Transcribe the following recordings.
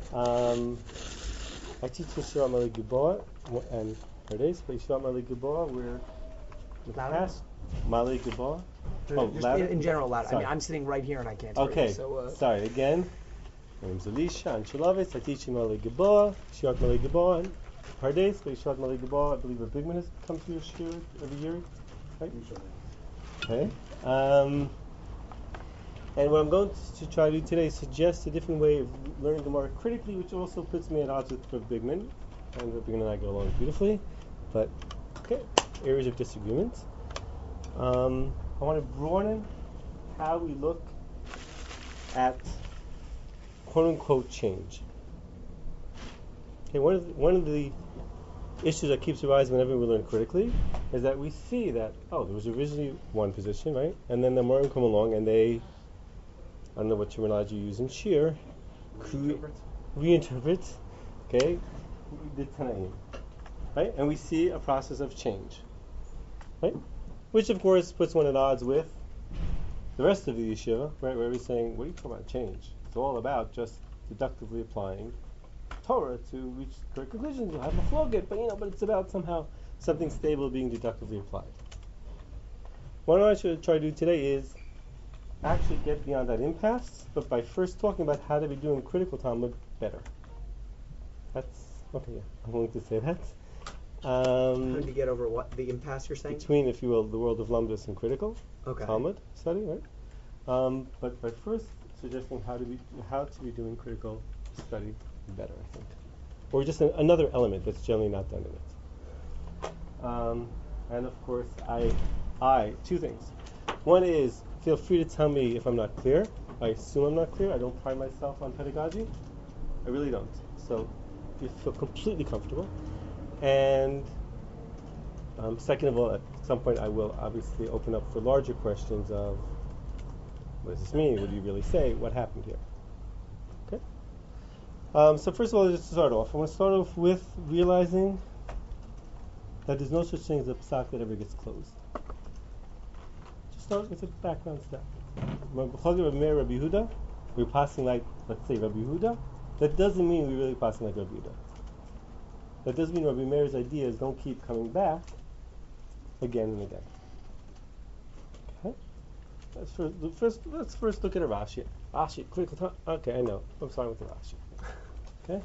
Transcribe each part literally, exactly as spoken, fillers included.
Um, I teach Yeshiva Mali Gilboa and Pardes, but Yeshiva Mali Gilboa, we're the past Mali Gilboa. Oh, just in, in general, louder. I mean, I'm sitting right here and I can't hear okay. you. So, uh, sorry again. My name's Elisha Anchelovitz. I teach Mali Gilboa, Yeshiva Mali Gilboa, and Pardes, but Yeshiva Mali Gilboa. I believe a Bigman has come to your shiur every year, right? Okay. Um, And what I'm going to try to do today is suggest a different way of learning Gemara critically, which also puts me at odds with Rav Bigman. And Rav Bigman and I go along beautifully. But, okay, areas of disagreement. Um, I want to broaden how we look at quote-unquote change. Okay, one of the, one of the issues that keeps arising whenever we learn critically is that we see that, oh, there was originally one position, right? And then the Amorim come along and they, I don't know what terminology you use in shiur, reinterpret, reinterpret okay, the Tanaim, right? And we see a process of change, right? Which of course puts one at odds with the rest of the yeshiva, right? Where we're saying, what are you talking about change? It's all about just deductively applying Torah to reach correct conclusions. You'll have a flogit, but you know, but it's about somehow something stable being deductively applied. What I should try to do today is actually get beyond that impasse, but by first talking about how to be doing critical Talmud better. That's okay. Yeah, I'm willing to say that. Um, how to get over what the impasse you're saying between, if you will, the world of Lamdus and critical okay. Talmud study, right? Um, but by first suggesting how to be how to be doing critical study better, I think, or just an, another element that's generally not done in it. Um, and of course, I, I two things. One is, feel free to tell me if I'm not clear. I assume I'm not clear. I don't pride myself on pedagogy. I really don't. So you feel completely comfortable. And um, second of all, at some point I will obviously open up for larger questions of what does this mean? What do you really say? What happened here? Okay. Um, so first of all, just to start off, I want to start off with realizing that there's no such thing as a psak that ever gets closed. Just start with a background step. When Rabbi Yehuda, we're passing like, let's say, Rabbi Yehuda. That doesn't mean we're really passing like Rabbi Yehuda. That doesn't mean Rabbi Meir's ideas don't keep coming back again and again. Okay. Let's first, first, let's first look at a Rashi. Rashi, critical time. Okay, I know. I'm starting with the Rashi. Okay.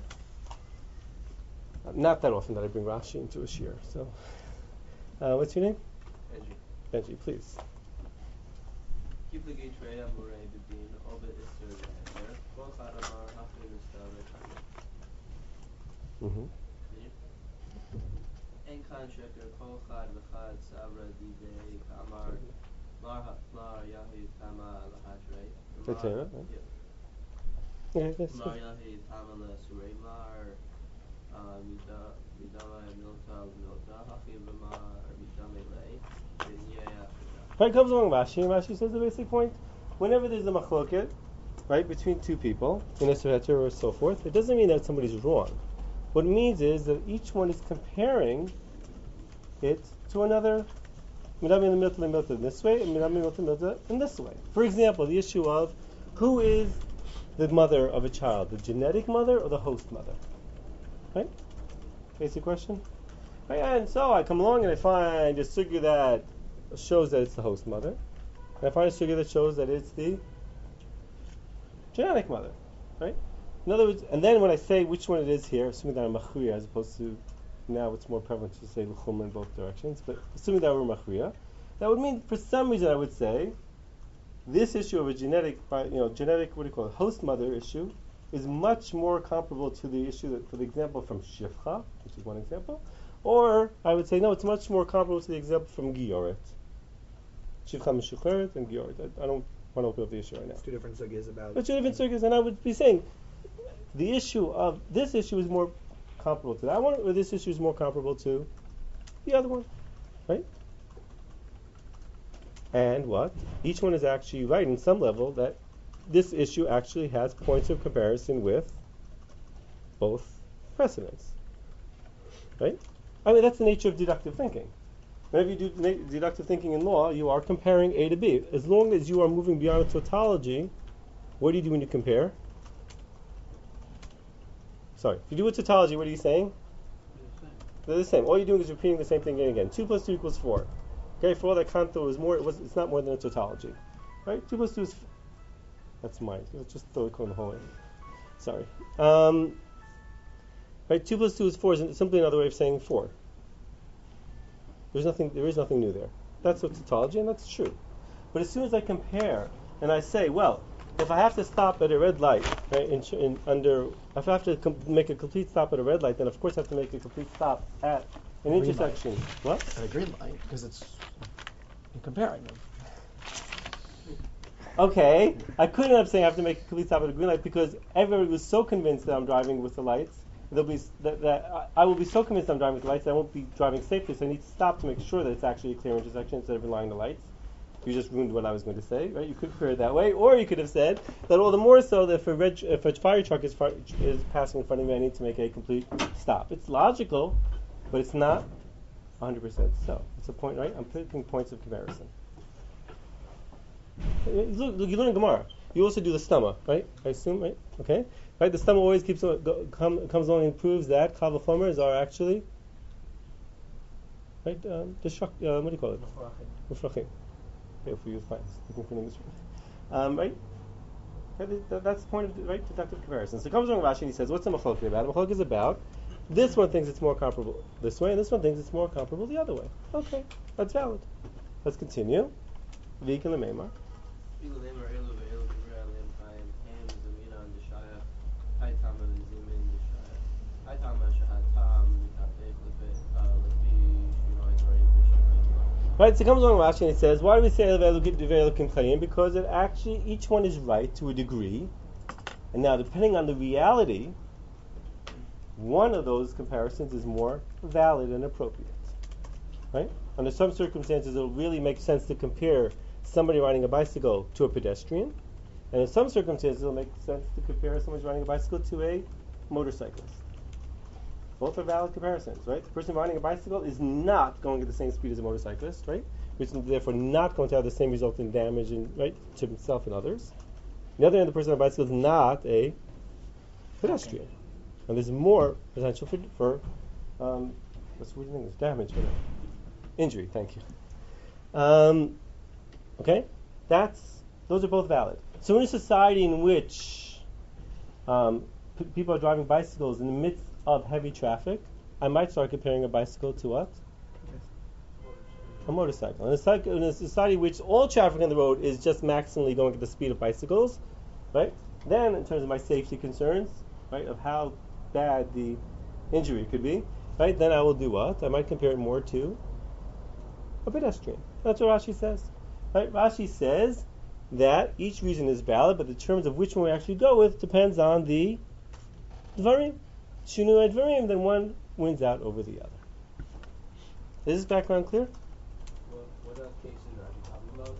Uh, not that often that I bring Rashi into a shiur. So, uh, what's your name? Benji. Benji, please. Mm-hmm. That's it, right? Okay, that's good. Right, comes along Rashi, and Rashi says the basic point. Whenever there's a machloket, right, between two people, in a sefer or so forth, it doesn't mean that somebody's wrong. What it means is that each one is comparing it to another midami milta milta in this way and midami milta milta in this way. For example, the issue of who is the mother of a child, the genetic mother or the host mother? Right? Basic question. Right, and so I come along and I find a sugya that shows that it's the host mother, and I find a sugya that shows that it's the genetic mother. Right? In other words, and then when I say which one it is here, assuming that I'm machriya, as opposed to now it's more prevalent to say l'chumra in both directions, but assuming that we're machriya, that would mean for some reason I would say this issue of a genetic, you know, genetic, what do you call it, host mother issue, is much more comparable to the issue that, for the example from Shifcha, which is one example, or I would say no, it's much more comparable to the example from Gioret. Shifcha Meshucheret and Gioret. I, I don't want to open up the issue right now. It's two different sugyas about. It's two different sugyas, and I would be saying the issue of this issue is more comparable to that one, or this issue is more comparable to the other one, right? And what? Each one is actually right in some level that this issue actually has points of comparison with both precedents, right? I mean, that's the nature of deductive thinking. Whenever you do na- deductive thinking in law, you are comparing A to B. As long as you are moving beyond a tautology, what do you do when you compare? sorry, if you do a tautology, what are you saying? They're the same. All you're doing is repeating the same thing again and again. Two plus two equals four. Okay, for all that kanto is more, it was, it's not more than a tautology. Right? Two plus two is, f- that's mine. Let's just throw it in the hallway. Sorry. Um, right, two plus two is four is simply another way of saying four. There's nothing, there is nothing new there. That's a tautology, and that's true. But as soon as I compare, and I say, well, if I have to stop at a red light, right, in, in, under, if I have to com- make a complete stop at a red light, then of course I have to make a complete stop at an Green intersection. Light. What? At a green light, because it's, you're comparing them. Okay, I couldn't end up saying I have to make a complete stop at a green light because everybody was so convinced that I'm driving with the lights. There'll be that, that I, I will be so convinced I'm driving with the lights that I won't be driving safely. So I need to stop to make sure that it's actually a clear intersection instead of relying on the lights. You just ruined what I was going to say, right? You could compare it that way, or you could have said that all the more so that if a red, if a fire truck is far, is passing in front of me, I need to make a complete stop. It's logical, but it's not one hundred percent so. It's a point, right? I'm picking points of comparison. Look, look, you learn Gemara. You also do the stomach, right? I assume, right? Okay, right. The stomach always keeps on, go, come, comes along and proves that kal v'chomers are actually right. Um, the shak, uh, what do you call it? Mufrachim. If we use fines, looking for an English word. Um, right? Okay, that, that's the point of right deductive comparison. So comes along Rashi and he says, what's the machlok about? The machlok is about this one thinks it's more comparable this way, and this one thinks it's more comparable the other way. Okay, that's valid. Let's continue. V'ikon l'meimar. Right, so it comes along Rashi and it says, why do we say Elokim Chayim? Because it actually, each one is right to a degree. And now, depending on the reality, one of those comparisons is more valid and appropriate. Right? Under some circumstances, it'll really make sense to compare somebody riding a bicycle to a pedestrian. And in some circumstances, it'll make sense to compare someone riding a bicycle to a motorcyclist. Both are valid comparisons, right? The person riding a bicycle is not going at the same speed as a motorcyclist, right? Which is therefore not going to have the same result in damage, and right, to himself and others. On the other hand, the person on a bicycle is not a pedestrian, and there's more potential for for um, what's what do you think? It's damage, or injury. Thank you. Um, okay, that's those are both valid. So in a society in which um, p- people are driving bicycles in the midst of heavy traffic, I might start comparing a bicycle to what? A motorcycle. In a, psych- in a society in which all traffic on the road is just maximally going at the speed of bicycles, right? Then, in terms of my safety concerns, right, of how bad the injury could be, right? Then I will do what? I might compare it more to a pedestrian. That's what Rashi says, right? Rashi says that each reason is valid, but the terms of which one we actually go with depends on the dvarim. Shinu advarim, then one wins out over the other. Is this background clear? What, what are cases are you talking about?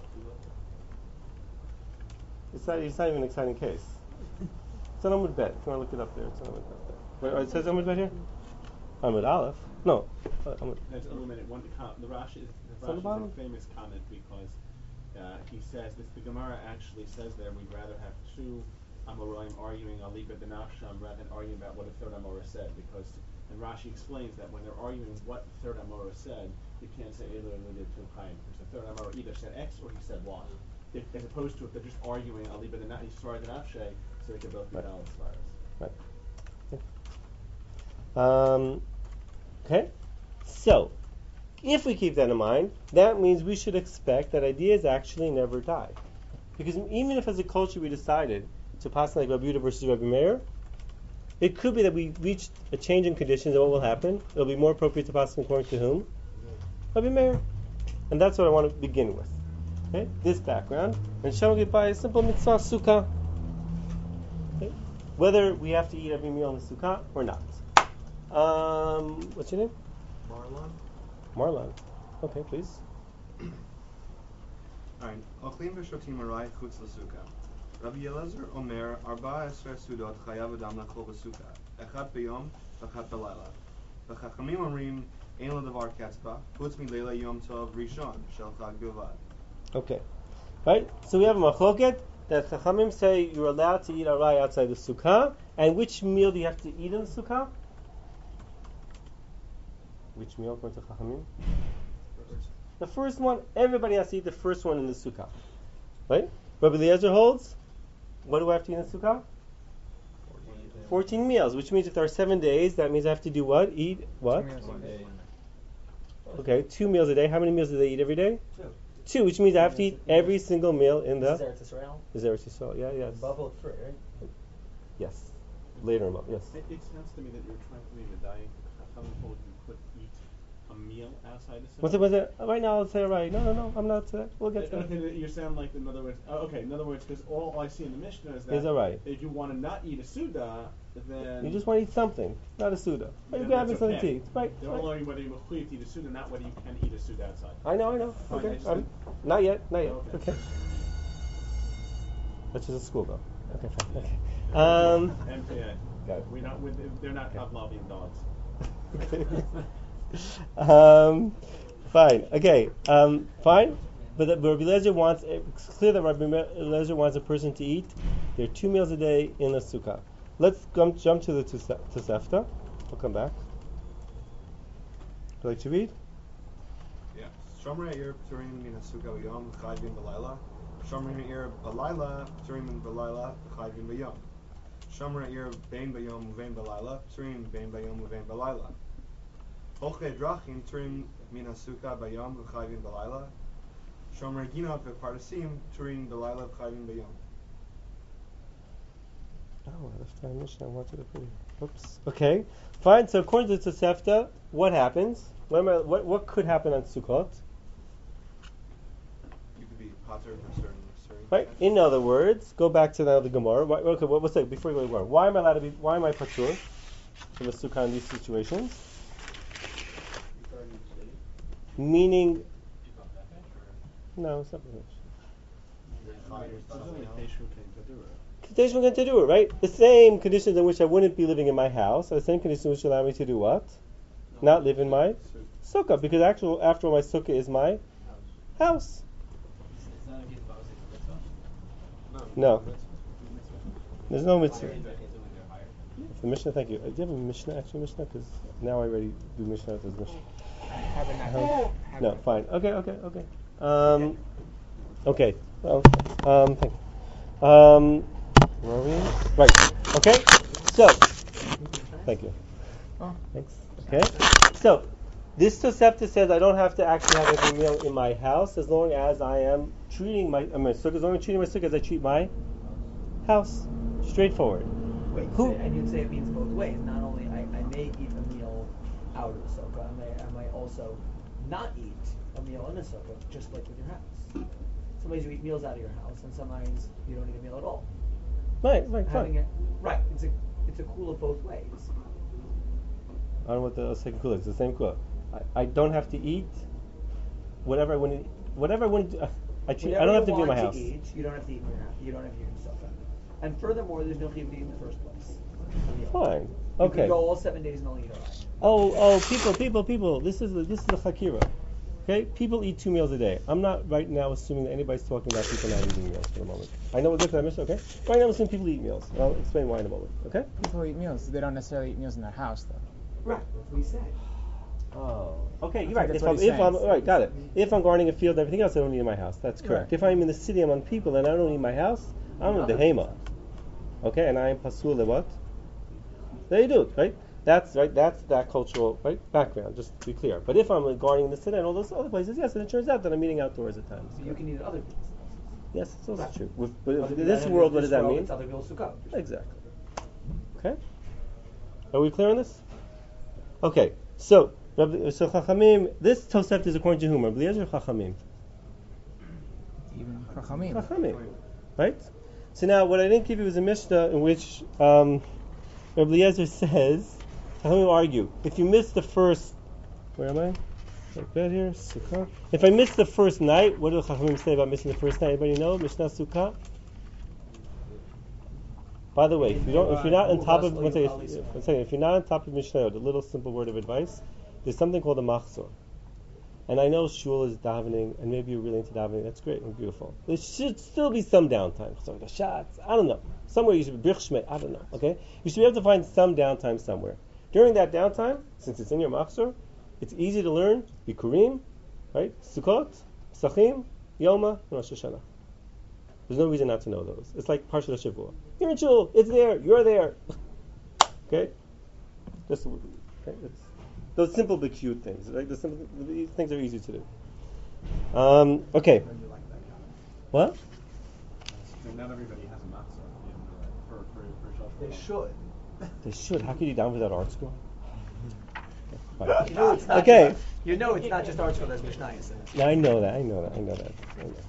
It's not, it's not even an exciting case. It's an Amud Bet. If you want to look it up there, it's an Amud Bet there. Wait, it says Amud Bet here? Amud Aleph? No. Uh, Amud. There's a minute. One, the Rashi, the On the Rashi bottom? is a famous comment because uh, he says this. The Gemara actually says there we'd rather have two Amoraim arguing Aliba ben Nafsham rather than arguing about what a third Amora said, because and Rashi explains that when they're arguing what the third Amora said, you can't say Elo alluded to Chaim, because the third Amora either said X or he said Y. If, as opposed to if they're just arguing Aliba ben Nafshay, so they can both be Right. balanced virus. Right. Um, okay. So, if we keep that in mind, that means we should expect that ideas actually never die. Because even if as a culture we decided to pass like Rabbi Yehuda versus Rabbi Meir, it could be that we reached a change in conditions and what will happen? It'll be more appropriate to pass according to whom? Rabbi Meir. And that's what I want to begin with. Okay? This background. And shall we get by a simple mitzvah sukkah? Okay? Whether we have to eat every meal in the sukkah or not. Um, what's your name? Marlon? Marlon. Okay, please. Alright, Ochlim v'shotim arai chutz l'sukkah. Rabbi Elazar Omer, Arba Esfer Sudot Chayav Adam Lachol B'sukkah. Echad b'yom, v'echad b'layla. V'chachamim omrim, ein l'davar ketzba, chutz mileila yom tov rishon, shel chag bilvad. Okay. Right? So we have a machloket that Chachamim say you're allowed to eat arai outside the sukkah. And which meal do you have to eat in the sukkah? Which meal according to Chachamim? The first one. Everybody has to eat the first one in the sukkah, right? Rabbi Eliezer holds. What do I have to eat in the sukkah? Fourteen meals, which means if there are seven days, that means I have to do what? Eat what? Okay, two meals a day. How many meals do they eat every day? Two. Two, which means I have to eat every single meal in the. Is Eretz Yisrael? Is Eretz Yisrael? Yeah, yes. Bubble three, right? Yes. Later in month, yes. It, it sounds to me that you're trying to leave a dying. Chachamim hold you could eat a meal outside the sukkah. What's it? What's it? Right now, I'll say right. No, no, no. I'm not. Uh, we'll get to Okay, that. you sound like, in other words, uh, okay, in other words, because all I see in the Mishnah is that Is all right. if you want to not eat a Suda, then... You just want to eat something, not a Suda. Yeah, You're grabbing that's something okay. to eat. Right. They're right. all learning whether you're mechuyev to eat a Suda, not whether you can eat a Suda outside. I know, I know. Fine, I Okay. just Um, think- not yet, not yet. Okay. Okay. That's just a school, though. Okay, fine. Okay. Um, M P A. got it. We're not, with, they're not Pavlovian dogs. um, fine. Okay. Um, fine. But the, Rabbi Eliezer wants. It's clear that Rabbi Eliezer wants a person to eat. There are two meals a day in a sukkah. Let's jump, jump to the Tose- Tosefta. We'll come back. Would you like to read? Yeah. Shomer ha'ir p'turim min ha'sukkah b'yom v'chayvim b'layla. Shomer ha'ir b'layla p'turim min b'layla v'chayvim b'yom. Shomer ha'ir bein b'yom uvein b'layla p'turim bein b'yom uvein b'layla. Holchei drachim p'turim min ha'sukkah b'yom v'chayvim b'layla. Shomer ginot v'pardesim p'turim b'layla v'chayvim b'yom. Oh, I left my Mishnah. I wanted to put it. Oops. Okay. Fine. So according to Tosefta, what happens? What, am I, what what could happen on Sukkot? You could be pater for certain certain. Right. In other words, go back to now the Gemara. Why, okay. What, what's that? Before we go to the Gemara, why am I allowed to be? Why am I patur from a sukkah in these situations? Meaning, no, it's not very much. Conditions we're going to do it, right? The same conditions in which I wouldn't be living in my house are the same conditions which allow me to do what? No. Not live in my sukkah, because actual, after all, my sukkah is my house. No. There's no mitzvah. The Mishnah, thank you. Uh, do you have a Mishnah, actually Mishnah? Because now I already do Mishnah as Mishnah. Have a Uh-huh. No, fine. Okay, okay, okay. Um, okay. Well, um, thank you. Um, where are we? Right. Okay. So, thank you. Oh. Thanks. Okay. So, this Tosefta says I don't have to actually have every meal in my house as long as I am treating my, I mean, sukkah, as long as I'm treating my sukkah as I treat my house. Straightforward. Wait, Who- so, and you'd say it means both ways. Not only I, I may eat a meal out of the sukkah, I may, I might also not eat a meal in the sukkah, just like with your house. Some ways you eat meals out of your house, and some ways you don't eat a meal at all. Right, right, Having fine. it, right, it's a it's a cool of both ways. I don't know what the second kula is. It's the same kula. I, I don't have to eat whatever I want to. Whatever I want to. I treat. I don't have to do in my house. You eat, you don't have to eat in your house. You don't have to eat in the sukkah. And furthermore, there's no chiyuv to eat in the first place. A meal. Fine. You Okay. can go all seven days and only eat a rice. Oh, oh, people, people, people. This is the, this is the chakira. Okay, people eat two meals a day. I'm not right now assuming that anybody's talking about people not eating meals for the moment. I know we'll get to that mission. Okay. Right now I'm assuming people eat meals. I'll explain why in a moment. Okay. People eat meals. They don't necessarily eat meals in their house, though. Right, that's what he said. Oh. Okay, you're I right. think If that's what I'm, he's if I'm saying. right, got it. If I'm gardening a field and everything else, I don't eat in my house. That's correct. Right. If I'm in the city among people and I don't eat in my house, I'm a behema. Okay, and I am pasul le what? There you do it, right? That's right. That's that cultural right background. Just to be clear. But if I'm gardening in the city and all those other places, yes, and it turns out that I'm eating outdoors at times. So you can eat at other people's houses. Yes, it's also Right. true. With, but Other in people- this and world, in what does that world, mean? It's other people's sukkot. Exactly. Okay. Are we clear on this? Okay. So, Rabbi- so Chachamim. This Tosefta is according to whom? Rabbi Eliezer or Chachamim? Even Chachamim. Chachamim. Right. So now, what I didn't give you was a Mishnah in which um, Rabbi Eliezer says, Chachamim argue, if you miss the first, where am I? Like that here, Sukkah. If I miss the first night, what do Chachamim say about missing the first night? Anybody know? Mishnah Sukkah. By the way, if you don't, if you're not on top of, one second, one second, if you're not on top of Mishnah, the little simple word of advice, there's something called a machzor. and I know shul is davening, and maybe you're really into davening, that's great and beautiful. There should still be some downtime. So the shots, I don't know. Somewhere you should be, I don't know, okay? You should be able to find some downtime somewhere. During that downtime, since it's in your machzor, it's easy to learn Bikurim, right? Sukkot, Pesachim, Yoma, and Rosh Hashanah. There's no reason not to know those. It's like Parshat Shavua. You're in shul, it's there, you're there. Okay? Just, okay? It's, those simple but cute things, right? The simple, these things are easy to do. Um, okay. What? Not everybody has a matzah in, for, for, for Shal They should. They should. How could you down without art school? You know it's not Okay. Just, you know it's not just art school. There's Mishnayos in it. Yeah, I know that. I know that. I know that. I know.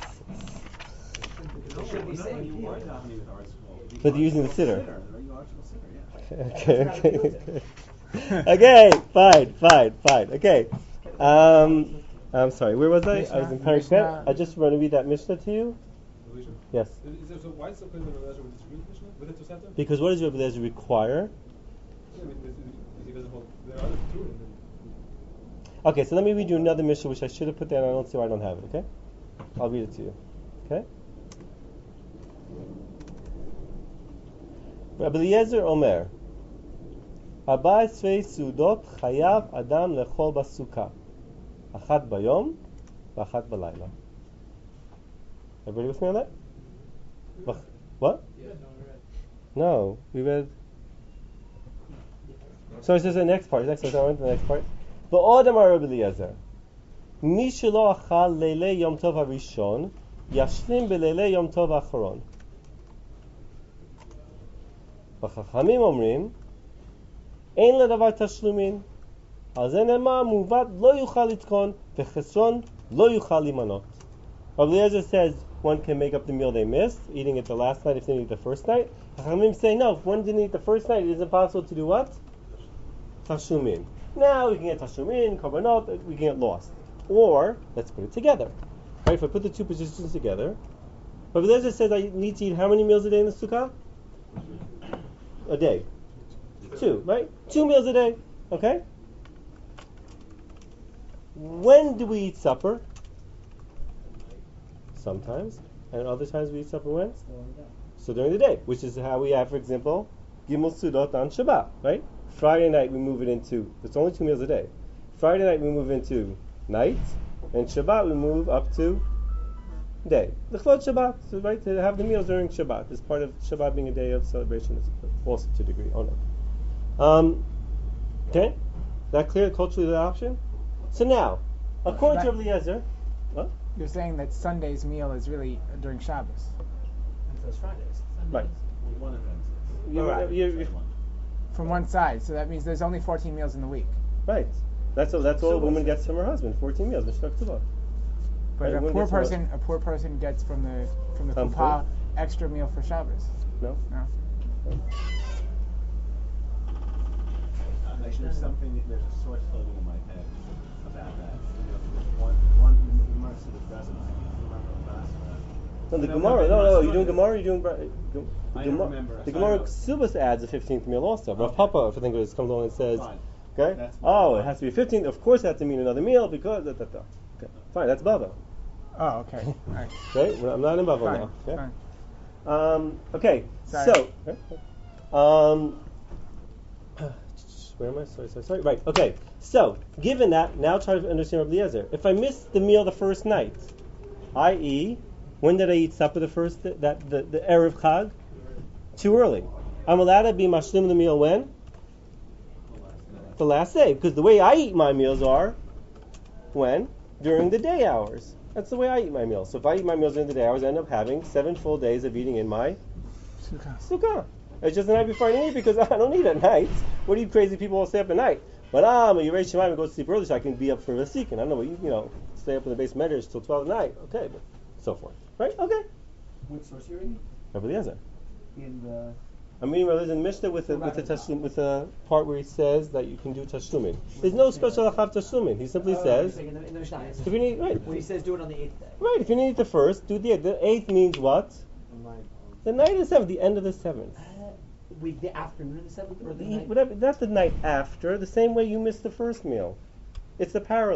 They should be saying you here. are davening with art school. But they're using the sitter. Are you art school sitter? Yeah. Okay. Okay. Okay. Fine. Fine. Fine. Okay. Um, I'm sorry. Where was I? I was in Parak Mishnah. I just want to read that Mishnah to you. Yes. Is there, so why is it so clear that Rabbi Eliezer would disagree with Mishnah? With it to Satan? Because what does Rabbi Eliezer require? Yeah, I mean, is- is- he doesn't hold. There are other two. and then- Okay, so let me read you another Mishnah, which I should have put down. I don't see why I don't have it. Okay, I'll read it to you. Okay. Rabbi Eliezer Omer, Abay Svei Sudot Chayav Adam Lechol Basuka, Achat Bayom, V'Achat Balayla. Everybody with me on that? Bach- What? Yeah, no, we're right. No, we read. So it says the next part. Next part. I went to the next part. V'Od Amar Rabbi Eliezer, Mi shelo achal leilei Yom Tov harishon, yashlim beleilei Yom Tov hacharon. V'chachamim omrim, ein ledavar tashlumin, al ze nemar muvat lo yuchal litkon, v'chesron lo yuchal limanot. Rabbi Eliezer says one can make up the meal they missed, eating it the last night if they didn't eat the first night. Chachamim say no, if one didn't eat the first night, it is impossible to do what? Tashlumin. Now we can get tashlumin, korbanot, we can get lost. Or, let's put it together. Right, if I put the two positions together, Rabbi Eliezer says I need to eat how many meals a day in the sukkah? A day. Two, right? Two meals a day. Okay? When do we eat supper? Sometimes. And other times we eat supper when? So during the day, which is how we have, for example, Gimel Sudot on Shabbat, right? Friday night we move it into, it's only two meals a day. Friday night we move into night, and Shabbat we move up to day. The L'chlot Shabbat, so, right? To have the meals during Shabbat is part of Shabbat being a day of celebration, also to a degree. Oh no. Um, okay? Is that clear? Culturally the option? So now, according to Rabbi Eliezer, what? You're saying that Sunday's meal is really during Shabbos. And so it's Fridays. Right. One of them. You- Alright. you- you- From one side, so that means there's only fourteen meals in the week. right. That's all, that's all So a woman what's- gets from her husband, fourteen meals. Mishnah Ketubah. But Right, a one poor gets more. person, a poor person gets from the from the Some kuppah food? extra meal for Shabbos. No? No. Actually, there's something, there's a source floating in my head about that. You know, there's one, one, the Gemara said it doesn't. I can't remember the last one. No, the No, Gemara. no, No, no, no. it's You're doing not- Gemara. You're doing. Bra- Gem- the I don't Gemara- remember. The I Gemara know. Ksubas adds a fifteenth meal also. Rav Okay. Papa, if I think it is, comes along and says, Fine. okay. That's Oh, fine. it has to be fifteenth. Of course, it has to mean another meal because. Da, da, da. Okay. Fine. That's Bava. Oh, okay. All right. Okay. Well, I'm not in Bava Fine. now. Okay. Fine. Um, okay. Sorry. So. okay. Um. Where am I? Sorry, sorry, sorry. Right. Okay. So, given that, now try to understand Rabbi Eliezer. If I missed the meal the first night, that is, when did I eat supper the first, that the, the Erev Chag? Too early. I'm allowed to be mashlim the meal when? The last day. Because the way I eat my meals are, when? During the day hours. That's the way I eat my meals. So if I eat my meals during the day hours, I end up having seven full days of eating in my Sukkah. sukkah. It's just the night before I eat because I don't eat at night. What do you crazy people all stay up at night? But I'm a Yerei Shemaim and go to sleep early so I can be up for Vasikin. I don't know what you, you know, stay up in the base medrash till twelve at night. Okay, but so forth. Right? Okay. What source are you reading? Rabbi Eliezer. In the. I'm reading Rabbi Eliezer in Mishnah with a, with a tashlum, with a part where he says that you can do tashlumin. There's no special achav tashlumin. He simply Oh, says, you're saying in the, in the Mishnah. if you need, right, When he says do it on the eighth day. right, if you need the first, do the eighth. The eighth means what? The night of the seventh, the end of the seventh. Uh, we the afternoon of the seventh or the The, night? whatever, not the night after, the same way you missed the first meal. It's the parallel.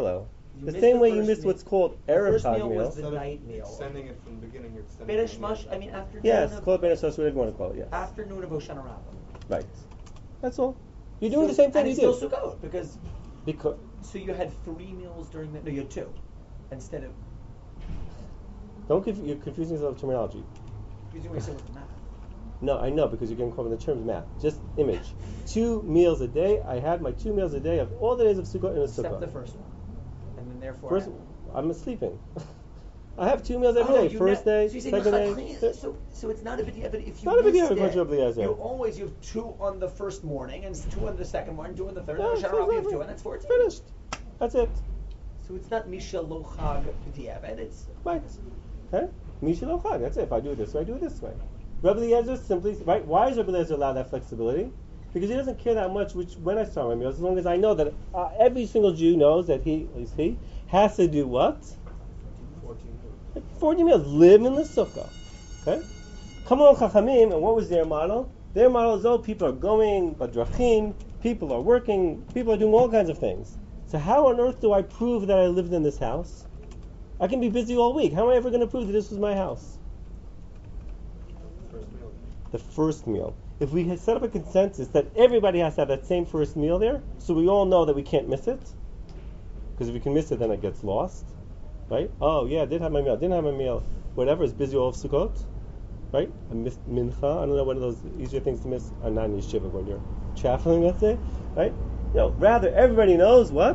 You The missed same the way you first miss meal. what's called The Erev first Chag meal was meal. the Instead of night meal. extending it from the beginning, you're extending Beidah it. from the Shmash, end. I mean afternoon. Yes, of, called Ben Esos, whatever you want to call it, yes. afternoon of Hoshana Rabbah. Right. That's all. You're doing So- the same thing and you it's did. still Sukkot because Because so you had three meals during the no, you had two instead of don't conf- you're confusing yourself with terminology. because you were saying with the math. No, I know because you're getting caught in the terms math. Just image. Two meals a day. I had my two meals a day of all the days of Sukkot in a Except Sukkot. the first one, and then therefore. First, I'm sleeping. I have two meals every Oh, day. you First ne- day, so, you say second Mechad day. Chayil, so so it's not a big deal. But if you Not a big deal, missed according to Rabbi it, Eliezer. you always you have two on the first morning and two on the second morning, two on the third. Yeah, and it's Hoshana Rabbah you have over. two, and that's fourteen. Finished. That's it. So it's not Misha Lo Chag B'diavad. It's Right. Okay? Mishal Chag. That's it. If I do it this way, I do it this way. Rabbi Eliezer simply, right? Why is Rabbi Eliezer allowed that flexibility? Because he doesn't care that much which when I start my meals, as long as I know that uh, every single Jew knows that he, at least he, has to do what? fourteen meals. Like forty meals. Live in the sukkah. Okay? Come on, Chachamim, and what was their model? Their model is, oh, people are going, badrachim, people are working, people are doing all kinds of things. So how on earth do I prove that I lived in this house? I can be busy all week. How am I ever going to prove that this was my house? First meal. The first meal. If we had set up a consensus that everybody has to have that same first meal there, so we all know that we can't miss it, because if we can miss it, then it gets lost, right? Oh yeah, I did have my meal, didn't have my meal, whatever, it's busy all of Sukkot, right? I missed mincha, I don't know, one of those easier things to miss, or not in yeshiva when you're traveling, let's say, right? You know, rather, everybody knows what?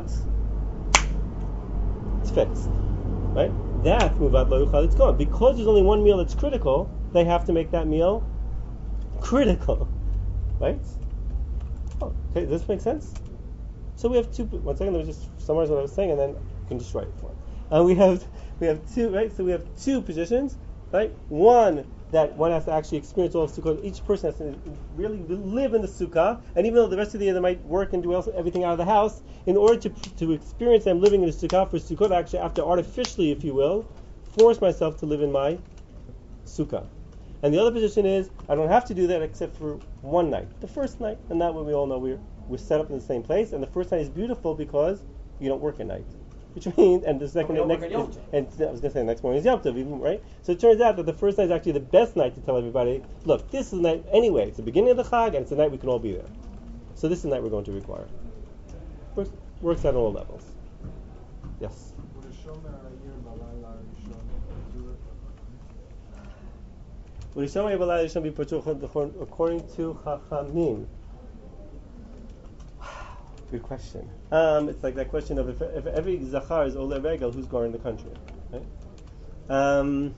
It's fixed, right? That, muvat lo yuchal, it's gone. Because there's only one meal that's critical, they have to make that meal critical, right? Oh, okay, does this make sense? So we have two. One second, let me just summarize what I was saying, and then you can just write it for me. Uh, we have we have two, right? So we have two positions, right? One that one has to actually experience all of Sukkot. Each person has to really live in the Sukkah, and even though the rest of the year they might work and do else, everything out of the house, in order to to experience them living in the Sukkah for Sukkot, I actually have to artificially, if you will, force myself to live in my Sukkah. And the other position is, I don't have to do that except for one night, the first night, and that way we all know we're we're set up in the same place. And the first night is beautiful because you don't work at night, which means, and the second we don't next, work at Yom Tov. and I was going to say the next morning is Yom Tov, even, right? So it turns out that the first night is actually the best night to tell everybody, look, this is the night anyway. It's the beginning of the Chag, and it's the night we can all be there. So this is the night we're going to require. Works, works at all levels. Yes. According to Chachamim. Good question. Um, it's like that question of if, if every Zachar is Ole Regel, who's guarding the country? Right? Um,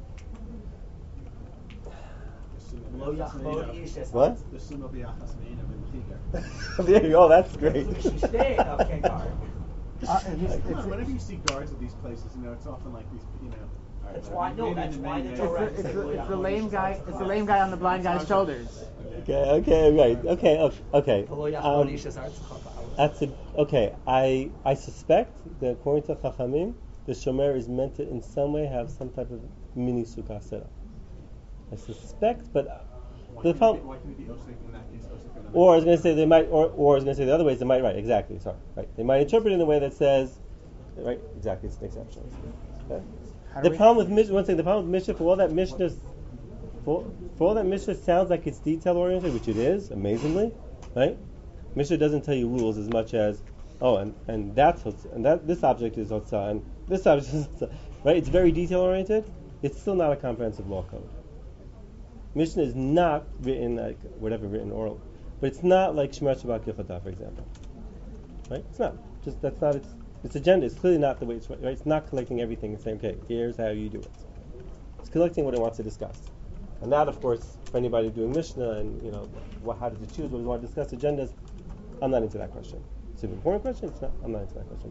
Lo Yachmod Ish Es what? The Sumo B'Yachas Me'inav in Chikar. There you go, that's great. Stay up, can't guard. Uh, it's- Come on, it's- whenever you see guards at these places, you know, it's often like these, you know. all right, That's well, why- no, maybe that's in why the main- Torah- It's the, it's, the, it's the lame guy. It's the lame guy on the blind guy's shoulders. Okay, okay, right. Okay, okay. okay. Lo Yachmod Um, Ish Es Haaretz Chacham. that's a, okay. I I suspect that according to Chachamim, the Shomer is meant to in some way have some type of mini sukkah set up. I suspect, but Why the couldn't problem. it be- why couldn't it be Osek in that case? Osek in the Or I was going to say they might, or, or I was going to say the other ways they might, right, exactly, sorry, right. They might interpret it in a way that says, right, exactly, it's an exception. Okay? How do The we- problem with Mishnah, one thing, the problem with Mishnah, for all that Mishnah, for, for all that Mishnah sounds like it's detail oriented, which it is, amazingly, right? Mishnah doesn't tell you rules as much as, oh, and, and that's, hotza- and that, this object is Hotzah, and this object is Hotzah, right? It's very detail oriented, it's still not a comprehensive law code. Mishnah is not written like whatever written oral, but it's not like Shemar Shabbat Kilchata, for example. Right? It's not. Just that's not its its agenda. It's clearly not the way it's right. It's not collecting everything and saying, okay, here's how you do it. It's collecting what it wants to discuss. And that, of course, for anybody doing Mishnah and you know, what, how does it choose what we want to discuss agendas? I'm not into that question. It's an important question. It's not. I'm not into that question.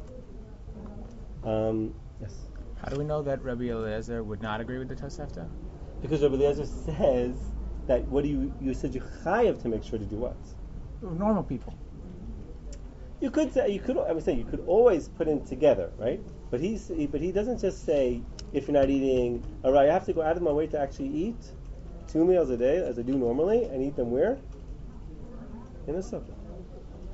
Um, yes. How do we know that Rabbi Eliezer would not agree with the Tosefta? Because Rabbi Eliezer says that what do you you said you chayav to make sure to do what? Normal people. You could say you could I would say you could always put in together, right? But he's he, but he doesn't just say if you're not eating, all right, I have to go out of my way to actually eat two meals a day as I do normally and eat them where? In a sukkah.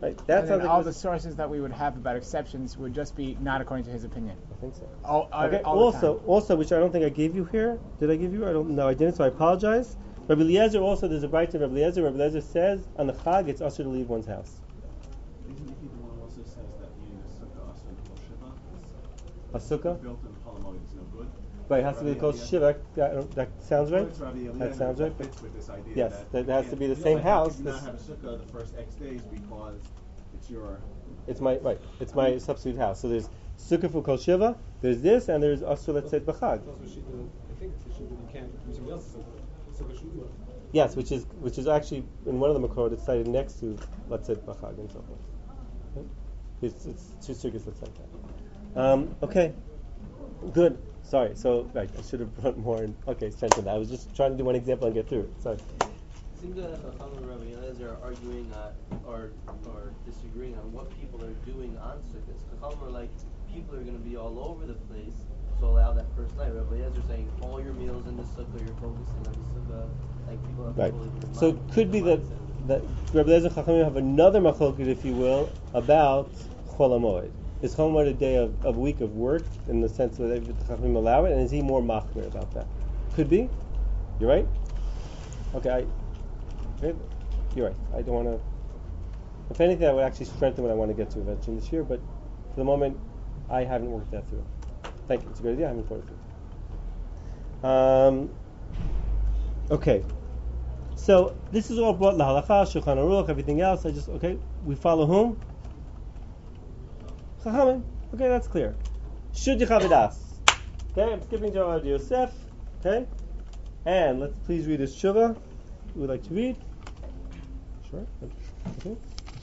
Right? That And sounds then like all it the was- sources that we would have about exceptions would just be not according to his opinion. I think so. All, all, Okay. all the Also, time. also, which I don't think I gave you here. Did I give you? I don't know. I didn't. So I apologize. Rabbi Eliezer also. There's a bright in Rabbi Eliezer. Rabbi Eliezer says on the Chag it's usher to leave one's house. Isn't he the one who also says that eating a sukkah also in Kol Shiva? A sukkah. Built in Cholamoid is no good. Right. It has to be called Shiva. That, that sounds right. It's Rabbi Eliezer That sounds right. fits with this idea Yes, that, that has you to be the can't- same like, house. You cannot This- have a sukkah the first X days because it's your. It's my right. It's my substitute house. So there's sukkah for kol shiva. There's this, and there's asur let's say b'chag. It's also Shita, I think it's a Shita that you can't use somebody else's sukkah. Sukkah Shula. Yes, which is which is actually in one of the makorot it's cited next to let's say b'chag and so forth. Okay? It's, it's two sukkahs that's like that. Um, okay, good. Sorry. So right, I should have brought more in. Okay, strengthen that. I was just trying to do one example and get through it. Sorry. It seems that Chacham and Rabbi Eliezer are arguing uh, or or disagreeing on what people are doing on sukkahs. Chacham are like, people are going to be all over the place, so allow that first night. Rabbi Eliezer saying all your meals in the sukkah, you're focusing on the sukkah. Like people have Right. totally different So minds- it could be that mindset. that Rabbi Eliezer and Chachamim have another machloket, if you will, about Chol HaMoed. Is Chol HaMoed a day of, of week of work in the sense that the Chachamim allow it, and is he more machmir about that? Could be. You're right. Okay, I. Okay, you're right. I don't want to. If anything, that would actually strengthen what I want to get to eventually this year. But for the moment, I haven't worked that through. Thank you. It's a good idea. I haven't thought it through. Um. Okay. So this is all brought lahalacha, Shulchan Aruch, everything else. I just okay. We follow whom? Chachamim. Okay, that's clear. Shud Yechavidas. Okay, I'm skipping to Rabbi Yosef. Okay, and let's please read his tshuva. Who would like to read? Sure. Okay.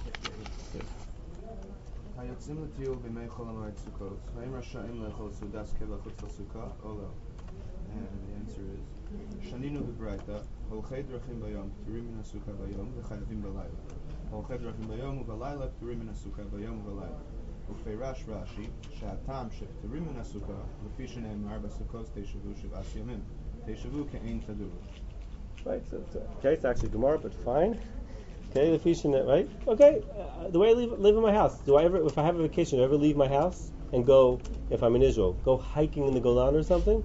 היוצאים לטיול בימי חול המועד סוכות, האם רשאים לאכול סעודת קבע חוץ לסוכה או לא? And the answer is, שנינו בברייתא, הולכי דרכים ביום פטורים מן הסוכה ביום וחייבים בלילה. הולכי דרכים ביום ובלילה פטורים מן הסוכה ביום ובלילה. ופירש רש"י, שהטעם שפטורים מן הסוכה, לפי שנאמר בסוכות תשבו שבעת ימים. תשבו כאין תדורו. Right. So, so okay, it's actually Gemara, but fine. Okay, the fishin, right? Okay, uh, the way I live, live in my house. Do I ever, if I have a vacation, do I ever leave my house and go, if I'm in Israel, go hiking in the Golan or something?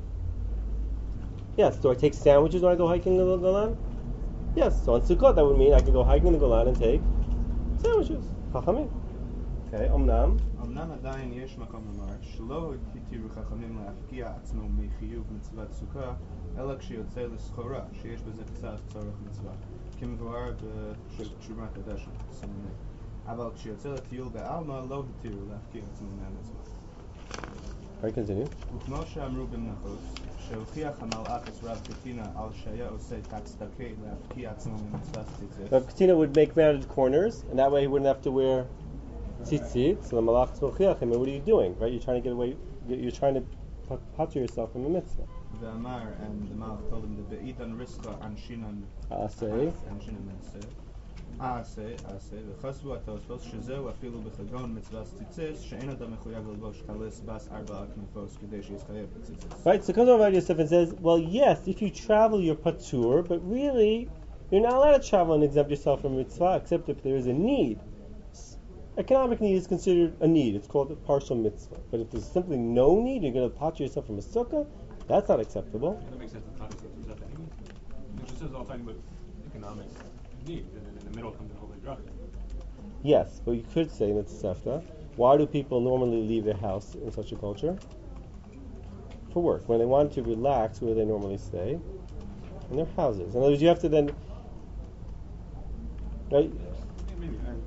Yes. Do I take sandwiches when I go hiking in the Golan? Yes. So on Sukkot, that would mean I can go hiking in the Golan and take sandwiches. Chachamim. Okay, Omnam. אמנם עדיין יש מקום לומר שלא התירו חכמים להפקיע עצמו מחיוב מצוות סוכה אלא כשיוצא לסחורה שיש בזה קצת צורך מצווה כמבואר בתשומת הדשן סימני אבל כשיוצא לטיול בעלמא לא התירו להפקיע עצמו מהמצווה. All right, continue. וכמו שאמרו במנחות שהוכיח המלאך את רב קטינה על שהיה עושה תצדקה להפקיע עצמו ממצוות ציצית. Rav Katina would make rounded corners, and that way he wouldn't have to wear tzitzit. So the malach tzmochiach him. And what are you doing? Right? You're trying to get away. You're trying to pater yourself from a mitzvah. ואמר, and the malach told him, בעידן ריסקה ענשינן Asay. ענשינן מעשה עשה, עשה, וחסבו התוספות שזהו אפילו בחגון מצוות ציציס שאין אדם מחויב ללבוש חלס בס ארבע כנפות כדי שיתחייב בציציס. Right? So comes over Yosef and says, well, yes, if you travel, you're patur, but really, you're not allowed to travel and exempt yourself from mitzvah, except if there is a need. Economic need is considered a need. It's called a partial mitzvah. But if there's simply no need, you're going to pater yourself from a sukkah, that's not acceptable. That makes sense in the context of Tosefta anyway. It just says all talking about economic needs, and then in the middle comes the holy drach. Yes, but you could say in the Tosefta, why do people normally leave their house in such a culture? For work. When they want to relax, where do they normally stay? In their houses. In other words, you have to then... Right? Maybe. I,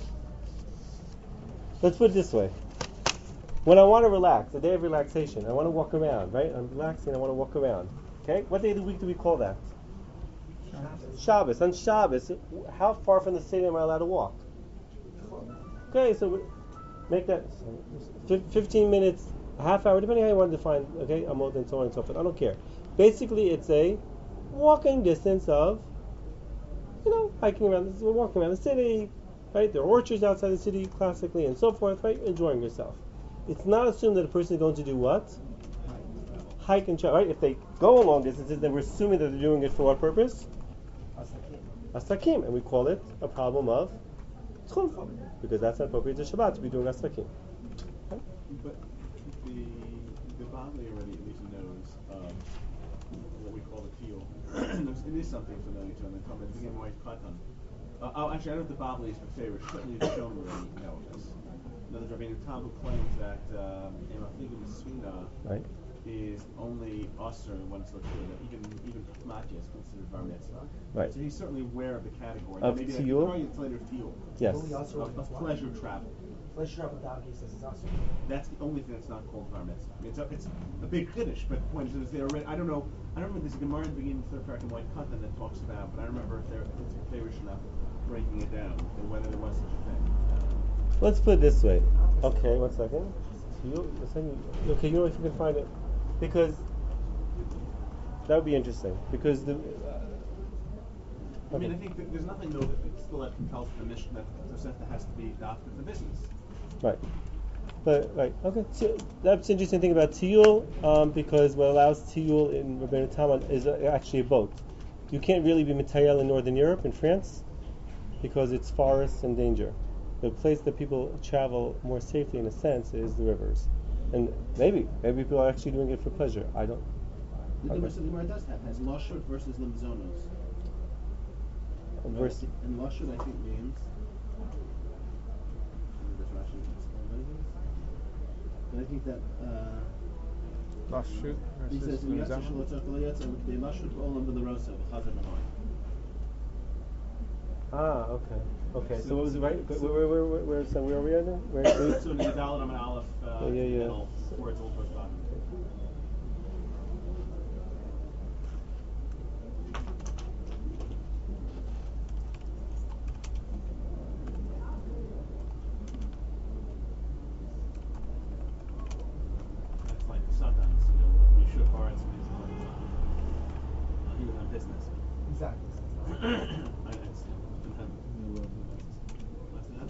Let's put it this way. When I want to relax, a day of relaxation, I want to walk around, right? I'm relaxing, I want to walk around. Okay? What day of the week do we call that? Shabbos. Shabbos. On Shabbos, how far from the city am I allowed to walk? Okay, so we- make that fif- fifteen minutes, a half hour, depending how you want to define, okay, amot and so on and so forth. I don't care. Basically, it's a walking distance of, you know, hiking around, the, walking around the city, right? There are orchards outside the city, classically, and so forth, right? Enjoying yourself. It's not assumed that a person is going to do what? Hike and travel, right? If they go long distances, then we're assuming that they're doing it for what purpose? Asakim. And we call it a problem of Tchum, because that's not appropriate to Shabbat to be doing Asakim. But the the Bavli already at least knows um, what we call the teal. There's- it is something familiar to him. They come and begin white katan. Uh, oh, actually, I don't know if the Bavli is the favorite. Certainly, the Shomer already know this. Another Rabbeinu Tam who claims that um, Emafligim Svina Right. is only usher when it's located. That even even Matya is considered bar mitzvah. Right. So he's certainly aware of the category. Of Maybe tiyul? Like, it's later teal. Yes. Only also Of, of pleasure travel. Pleasure travel donkey says it's also. That's the only thing that's not called bar mitzvah. I mean, it's a, it's a big kiddush, but the point is, they already, I don't know. I don't remember. There's a Gemara in the beginning of the third parak in White Katan that talks about, but I don't remember if they're if it's they were enough breaking it down and whether there was such a thing. Let's put it this way. Okay, one second. You, listen, you- okay, you know if you can find it, because that would be interesting. Because the. Uh, I mean, okay. I think that there's nothing though that that still that compels the mission that the sense that has to be adopted for business. Right. But right, okay. So that's the interesting thing about tiyul, um, because what allows tiyul in Rabbeinu Tam is uh, actually a boat. You can't really be mitayel in Northern Europe, in France, because it's forests and danger. The place that people travel more safely, in a sense, is the rivers. And maybe, maybe people are actually doing it for pleasure. I don't. The I Gemara, don't- the Gemara does have has lashut versus limzonos. Verse- And lashut, I think, means. Does Rashi explain anything? But I think that uh, Lashut he versus says in Yatzer Limzon. Shalot Tzarech L'Yatzer, the lashut olam v'lerosa v'chazar b'mai. Ah, okay. Okay, so what was it, right? Where, where, where, where, where, so where are we at now? Where, where? So in the Dalet Amud Aleph, uh, Yeah, yeah, in the yeah. middle, towards Old Towards bottom. That's like sometimes, you know, we should parents with his money. He was on business. Exactly. I it's sometimes what's that?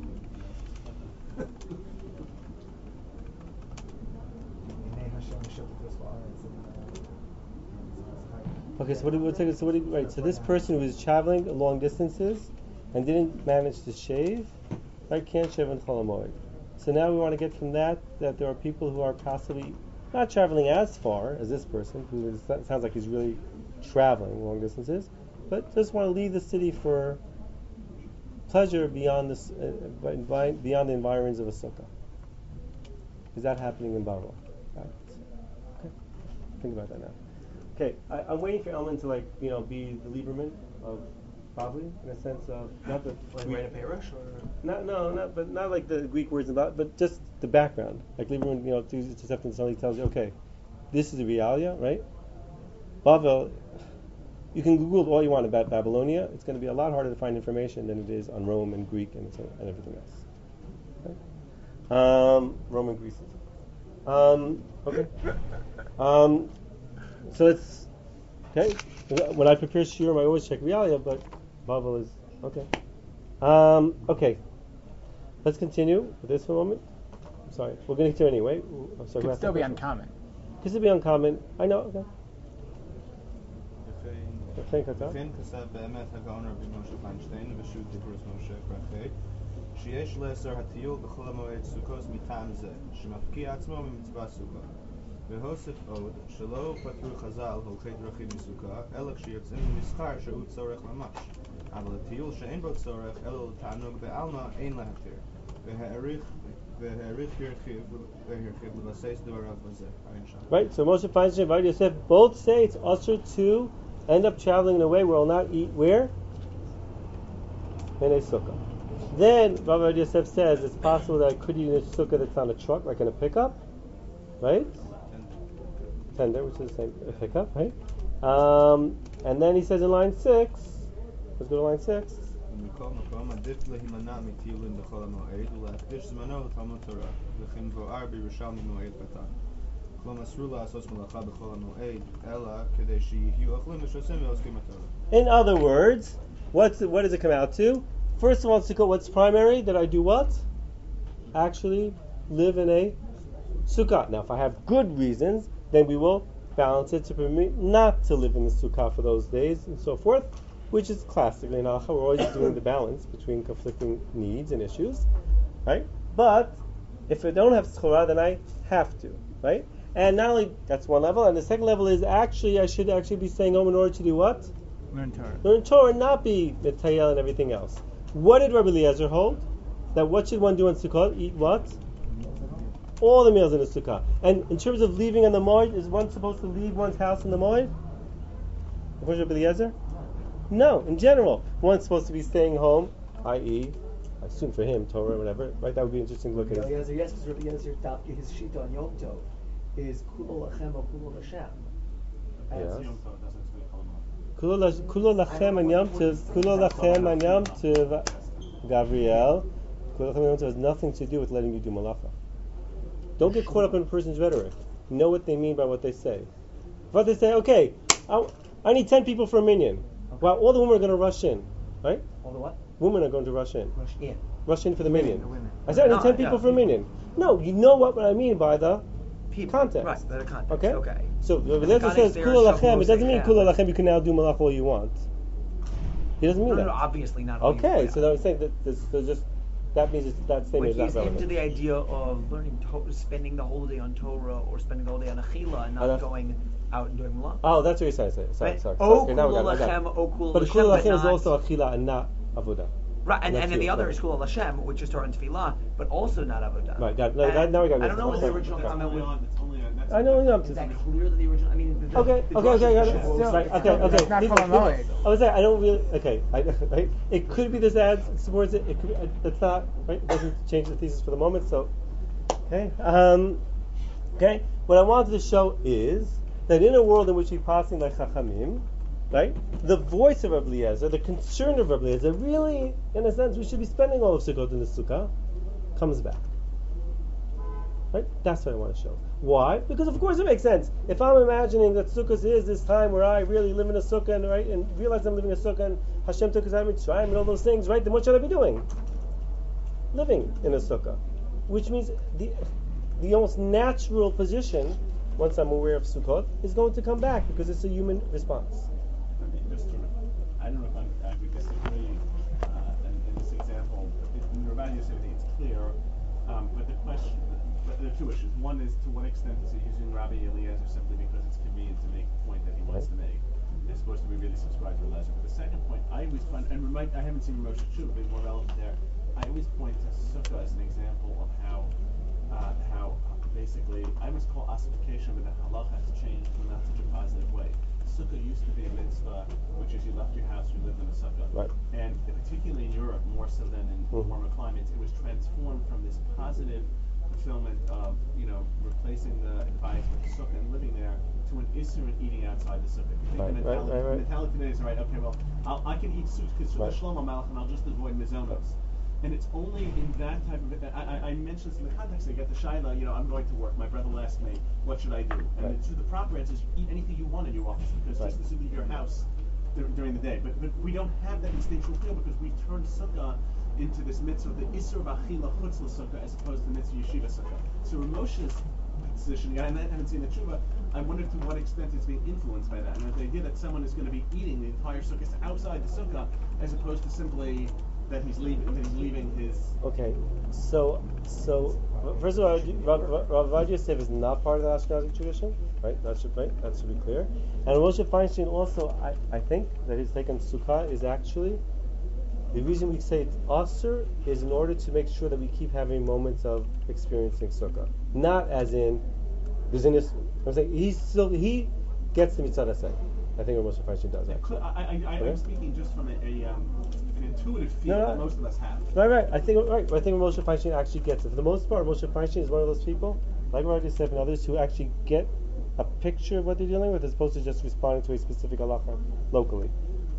Okay, so what do we take? So what do you, right? So this person who was traveling long distances and didn't manage to shave, right? Can't shave on Chol Hamoed. So now we want to get from that that there are people who are possibly not traveling as far as this person, who is, that sounds like he's really traveling long distances, but just want to leave the city for pleasure beyond this, uh, by- beyond the environs of a sukkah. Is that happening in Babel? Right. Okay, think about that now. Okay, I, I'm waiting for Elman to, like, you know, be the Lieberman of Babli, in a sense of not the Like Greek- Rena Parish or. not no, not but not like the Greek words about, but just the background. Like Lieberman, you know, to to something somebody tells you, okay, this is the realia, right? Babel, you can Google all you want about Babylonia. It's going to be a lot harder to find information than it is on Rome and Greek and so, and everything else. Okay? Um, Rome and Greece. Um, okay. Um, so it's okay. When I prepare shiurim, I always check realia, but Babel is okay. Um, okay. Let's continue with this for a moment. I'm sorry. We're going to continue anyway. I'm sorry, who Could asked still that be question? uncommon. Could still be uncommon. I know. Okay. Okay, Kata. וכן כתב באמת הגאון רבי משה פיינשטיין בשו"ת דיבורס משה פרחי שיש לאסור הטיול בכל המועד סוכות מטעם זה שמפקיע עצמו ממצווה סוכה והוסיף עוד שלא פטרו חז"ל הולכי דרכים מסוכה אלא כשיוצאים למסחר שהוא צורך ממש אבל הטיול שאין בו צורך אלא לתענוג בעלמא אין להתיר והעריך והעריך והרחיב והרחיב לבסס דבריו בזה. Right. So Moshe Feinstein and Rabbi Yosef both say it's usher to end up traveling in a way where we'll not eat where? In a sukkah. Then Rabbi Yosef says it's possible that I could eat in a sukkah that's on a truck, like in a pickup, right? Tender, which is the same, a pickup, right? Um, and then he says in line six, let's go to line six. ומכל מקום עדיף להימנע מטיולים בכל המועד ולהקדיש זמנו לתלמוד תורה וכן מבואר בירושלמי מועד קטן. כלומר אסור לעשות מלאכה בכל המועד אלא כדי שיהיו אוכלים ושותים ועוסקים בתורה. In other words, what's what does it come out to? First of all, sukkah, what's primary? That I do what? Actually live in a sukkah. Now, if I have good reasons, then we will balance it to permit me not to live in the sukkah for those days and so forth, which is classically in halacha. We're always doing the balance between conflicting needs and issues, right? But if I don't have schora, then I have to, right? And not only that's one level, and the second level is actually I should actually be staying home in order to do what? Learn Torah. Learn Torah, not be Mitayel and everything else. What did Rabbi Eliezer hold? That what should one do on Sukkot? Eat what? All the meals in the Sukkah. And in terms of leaving on the Moed, is one supposed to leave one's house in the Moed? Where's Rabbi Eliezer? No, in general. One's supposed to be staying home, that is, I assume for him, Torah or whatever, right? That would be interesting to look at. Rabbi Eliezer, yes, because Rabbi Eliezer, his shita on Yom Tov is kulo lachem or kulo lashem. Yes. Yom Tov doesn't speak Kol Kulo lachem and Yom Tov, kulo lachem and Yom Tov, Gabriel. Kulo lachem and Yom Tov has nothing to do with letting you do malacha. Don't get caught up in a person's rhetoric. Know what they mean by what they say. But they say, okay, I, I need ten people for a minyan. Okay. Well, all the women are going to rush in, right? All the what? Women are going to rush in. Rush in. Rush in for the minyan. The women. I said I need No, ten yeah, people for a people. minyan. No, you know what, what I mean by the People. context. Right, the context. Okay? Okay. So The Rabbi Eliezer context says there kula is lachem. It doesn't mean Shavuos kula Echem. lachem you can now do malach all you want. He doesn't mean No, no, that. no, obviously not. all you Okay, want. so that was saying that this, there's just that means it's, that But statement is not he's relevant. into the idea of learning, to- spending the whole day on Torah or spending the whole day on Achila and not Oh, that's- going out and doing malach. Oh, that's what you're saying. Sorry, sorry, Right? sorry. Oh, Okay, now we got it, I kula got it. lachem, oh, kula But the lashem, kula but lachem is not- also achila and not avodah. Right, and, That's and then you, the other right. is Kula Lashem, which is Torah and Tefillah, but also not Avodah. Right, got it. No, And that- now we got it. I don't know what the Okay. original Okay. comment only was. on, it's only on, that's I know, yeah, I'm Is just- that clear that the original? I mean, the, Okay, the okay, okay, got it. Drush is Still- Right, okay, That's okay. not Leave Kol it, leave it. HaMoed. I was saying I don't really. Okay, I, right? It could be this ad supports it. It could. Be, it's not. Right? It doesn't change the thesis for the moment. So, okay. Um, okay. What I wanted to show is that in a world in which we passing like Chachamim, right? The voice of Rabbi Eliezer, the concern of Rabbi Eliezer, really, in a sense, we should be spending all of Sukkot in the Sukkah, comes back. Right? That's what I want to show. Why? Because of course it makes sense. If I'm imagining that Sukkot is this time where I really live in a Sukkah and right and realize I'm living in a Sukkah and Hashem took us out of Mitzrayim and all those things, right? Then what should I be doing? Living in a Sukkah, which means the the almost natural position, once I'm aware of Sukkot, is going to come back because it's a human response. I mean, just sort of, I don't know if I'm, I would disagree uh, in, in this example. In Rabbi Yosef, I think it's clear, um, but the question, but there are two issues. One is to what extent is he using Rabbi Eliezer simply because it's convenient to make the point that he wants to make, as opposed to be really subscribed to Eliezer. But the second point, I always find, and remind, I haven't seen Rosh Hashanah, but more relevant there. I always point to Sukkah as an example of how, uh, how basically, I always call ossification, but the halacha has changed in not such a positive way. Sukkah used to be a mitzvah, which is you left your house, you lived in a sukkah. Right. And particularly in Europe, more so than in Mhm. warmer climates, it was transformed from this positive fulfillment of, you know, replacing the advice with the sukkah and living there to an issur and eating outside the sukkah. If you Right, think the right, mentality, right, right. the mentality today is, right, okay, well, I'll, I can eat sukkah Right. shlomo malach and I'll just avoid mizonos. And it's only in that type of, I, I, I mentioned this in the context, I get the shaila, you know, I'm going to work, my brother asked me, what should I do? And Right. the, the proper answer is eat anything you want in your office, because Right. just as you leave your house dur- during the day. But, but we don't have that instinctual feel because we turned sukkah into this mitzvah, the isur v'achila chutz l'sukkah, as opposed to the mitzvah yeshiva sukkah. So Ramosha's position, I haven't seen the tshuva, I wonder to what extent it's being influenced by that. And the idea that someone is going to be eating the entire sukkah outside the sukkah, as opposed to simply that he's leaving, that he's leaving his. Okay, so so first of all, Rav Rav Ovadia Yosef is not part of the Ashkenazi tradition, right? That should right. That should be clear. And Moshe Feinstein also, I, I think that his take on Sukkah is actually the reason we say it's Asur is in order to make sure that we keep having moments of experiencing Sukkah, not as in there's in this. I'm saying he's still he gets the mitzvah say. I think what Moshe Feinstein does actually. I, I, I, Okay. I'm speaking just from a, a um, an intuitive feel No, no. that most of us have. Right, right. I think right. I think Moshe Feinstein actually gets it. For the most part, Moshe Feinstein is one of those people, like Rav Yosef and others, who actually get a picture of what they're dealing with, as opposed to just responding to a specific halacha locally.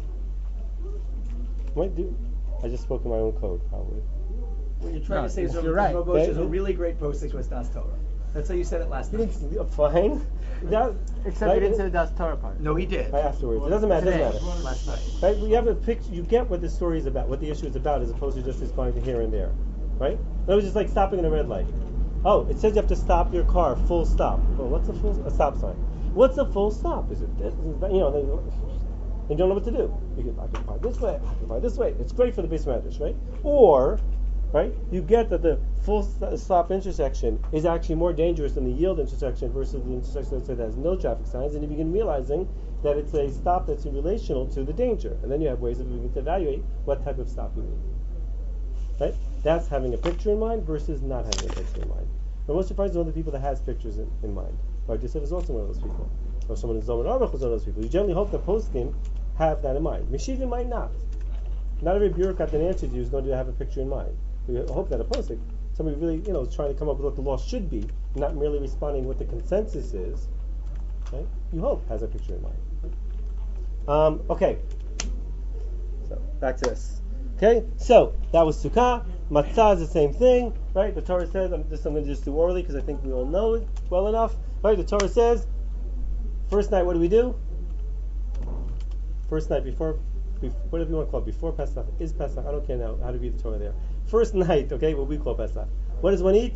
Might do. I just spoke in my own code, probably. What you're trying No, to say is you're Rav right. Rav Moshe is a Okay. really great posting with Das Torah. That's how you said it last You night. didn't. Fine. That, Except right, you didn't say the Das Torah part. No, he did. right afterwards. It doesn't matter. It Today, doesn't matter. last night. Right? You have a picture. You get what the story is about, what the issue is about, as opposed to just responding to here and there. Right? That was just like stopping in a red light. Oh, it says you have to stop your car. Full stop. Well, what's a full a stop sign? What's a full stop? Is it this? Is that, you know? They, and you don't know what to do. You can occupy this way, occupy this way. It's great for the base medrash, right? Or, right, you get that the full stop intersection is actually more dangerous than the yield intersection versus the intersection that has no traffic signs, and you begin realizing that it's a stop that's relational to the danger, and then you have ways of beginning to evaluate what type of stop you need. Right? That's having a picture in mind versus not having a picture in mind. I'm most surprised to know the people that has pictures in, in mind. Rabbi Yosef is also one of those people. Or someone in Zalman Aruch is one of those people. You generally hope that poskim have that in mind. Meshivim might not. Not every bureaucrat that answers you is going to have a picture in mind. We hope that a posik, somebody really, you know, is trying to come up with what the law should be, not merely responding what the consensus is, right? You hope has a picture in mind. Um, okay. So, back to this. Okay, so that was Sukkah. Matzah is the same thing, right? The Torah says, I'm just I'm going to just do orally because I think we all know it well enough, right? The Torah says, first night, what do we do? First night before, before whatever you want to call it, before Pesach, is Pesach, I don't care now how to read the Torah there. First night, okay, what we call Pesach. What does one eat?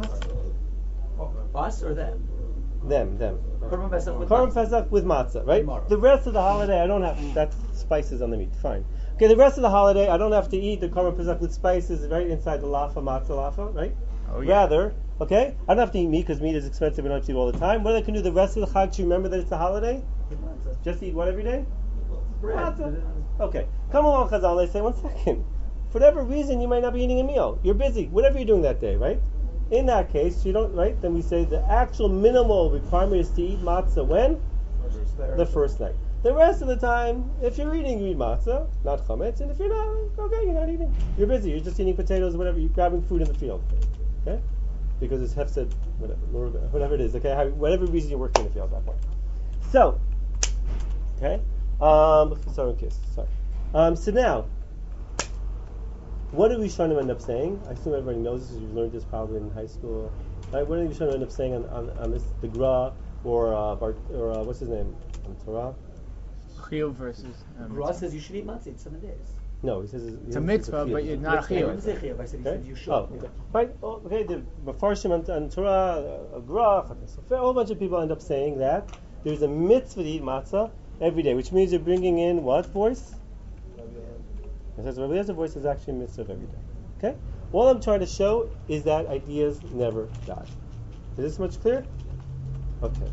Us or them? Them, them. Korban Pesach with Korban matzah. Pesach with matzah, right? Tomorrow. The rest of the holiday, I don't have, that's spices on the meat, fine. Okay, the rest of the holiday, I don't have to eat the Korban Pesach with spices right inside the lafa, matzah lafa, right? Oh, yeah. Rather, okay, I don't have to eat meat because meat is expensive and I don't have to eat all the time. What I can do the rest of the Chag to remember that it's a holiday? Just eat what every day? Bread. Matzah. Okay, come along, Chazal, they say, one second. For whatever reason, you might not be eating a meal. You're busy, whatever you're doing that day, right? In that case, you don't, right? Then we say the actual minimal requirement is to eat matzah when? The first night. The rest of the time, if you're eating, you eat matzah, not chametz, and if you're not, okay, you're not eating. You're busy. You're just eating potatoes, whatever. You're grabbing food in the field, okay? Because it's hefsed, whatever, whatever it is, okay? How, whatever reason you're working in the field at that point. So, okay. Um, sorry, kiss. Sorry. Um, so now, what do Rishonim end up saying? I assume everybody knows this. You've learned this probably in high school, right? What do Rishonim end up saying on, on, on this, the Gra or uh, Bart, or uh, what's his name, on Torah? Chiyuv versus. Um, Ra says you should eat matzah in seven days. No, he says it's, It's a mitzvah, but you're not a I didn't chiyuv. say chiyuv. I said he Okay. said you should. Oh, okay. Right. Oh, okay. The Mefarshim on, on Torah, uh, Gra, a whole bunch of people end up saying that there's a mitzvah to eat matzah every day, which means you're bringing in what voice? It says Rabbi Eliezer voice is actually a mitzvah every day. Okay. All I'm trying to show is that ideas never die. Is this much clear? Okay.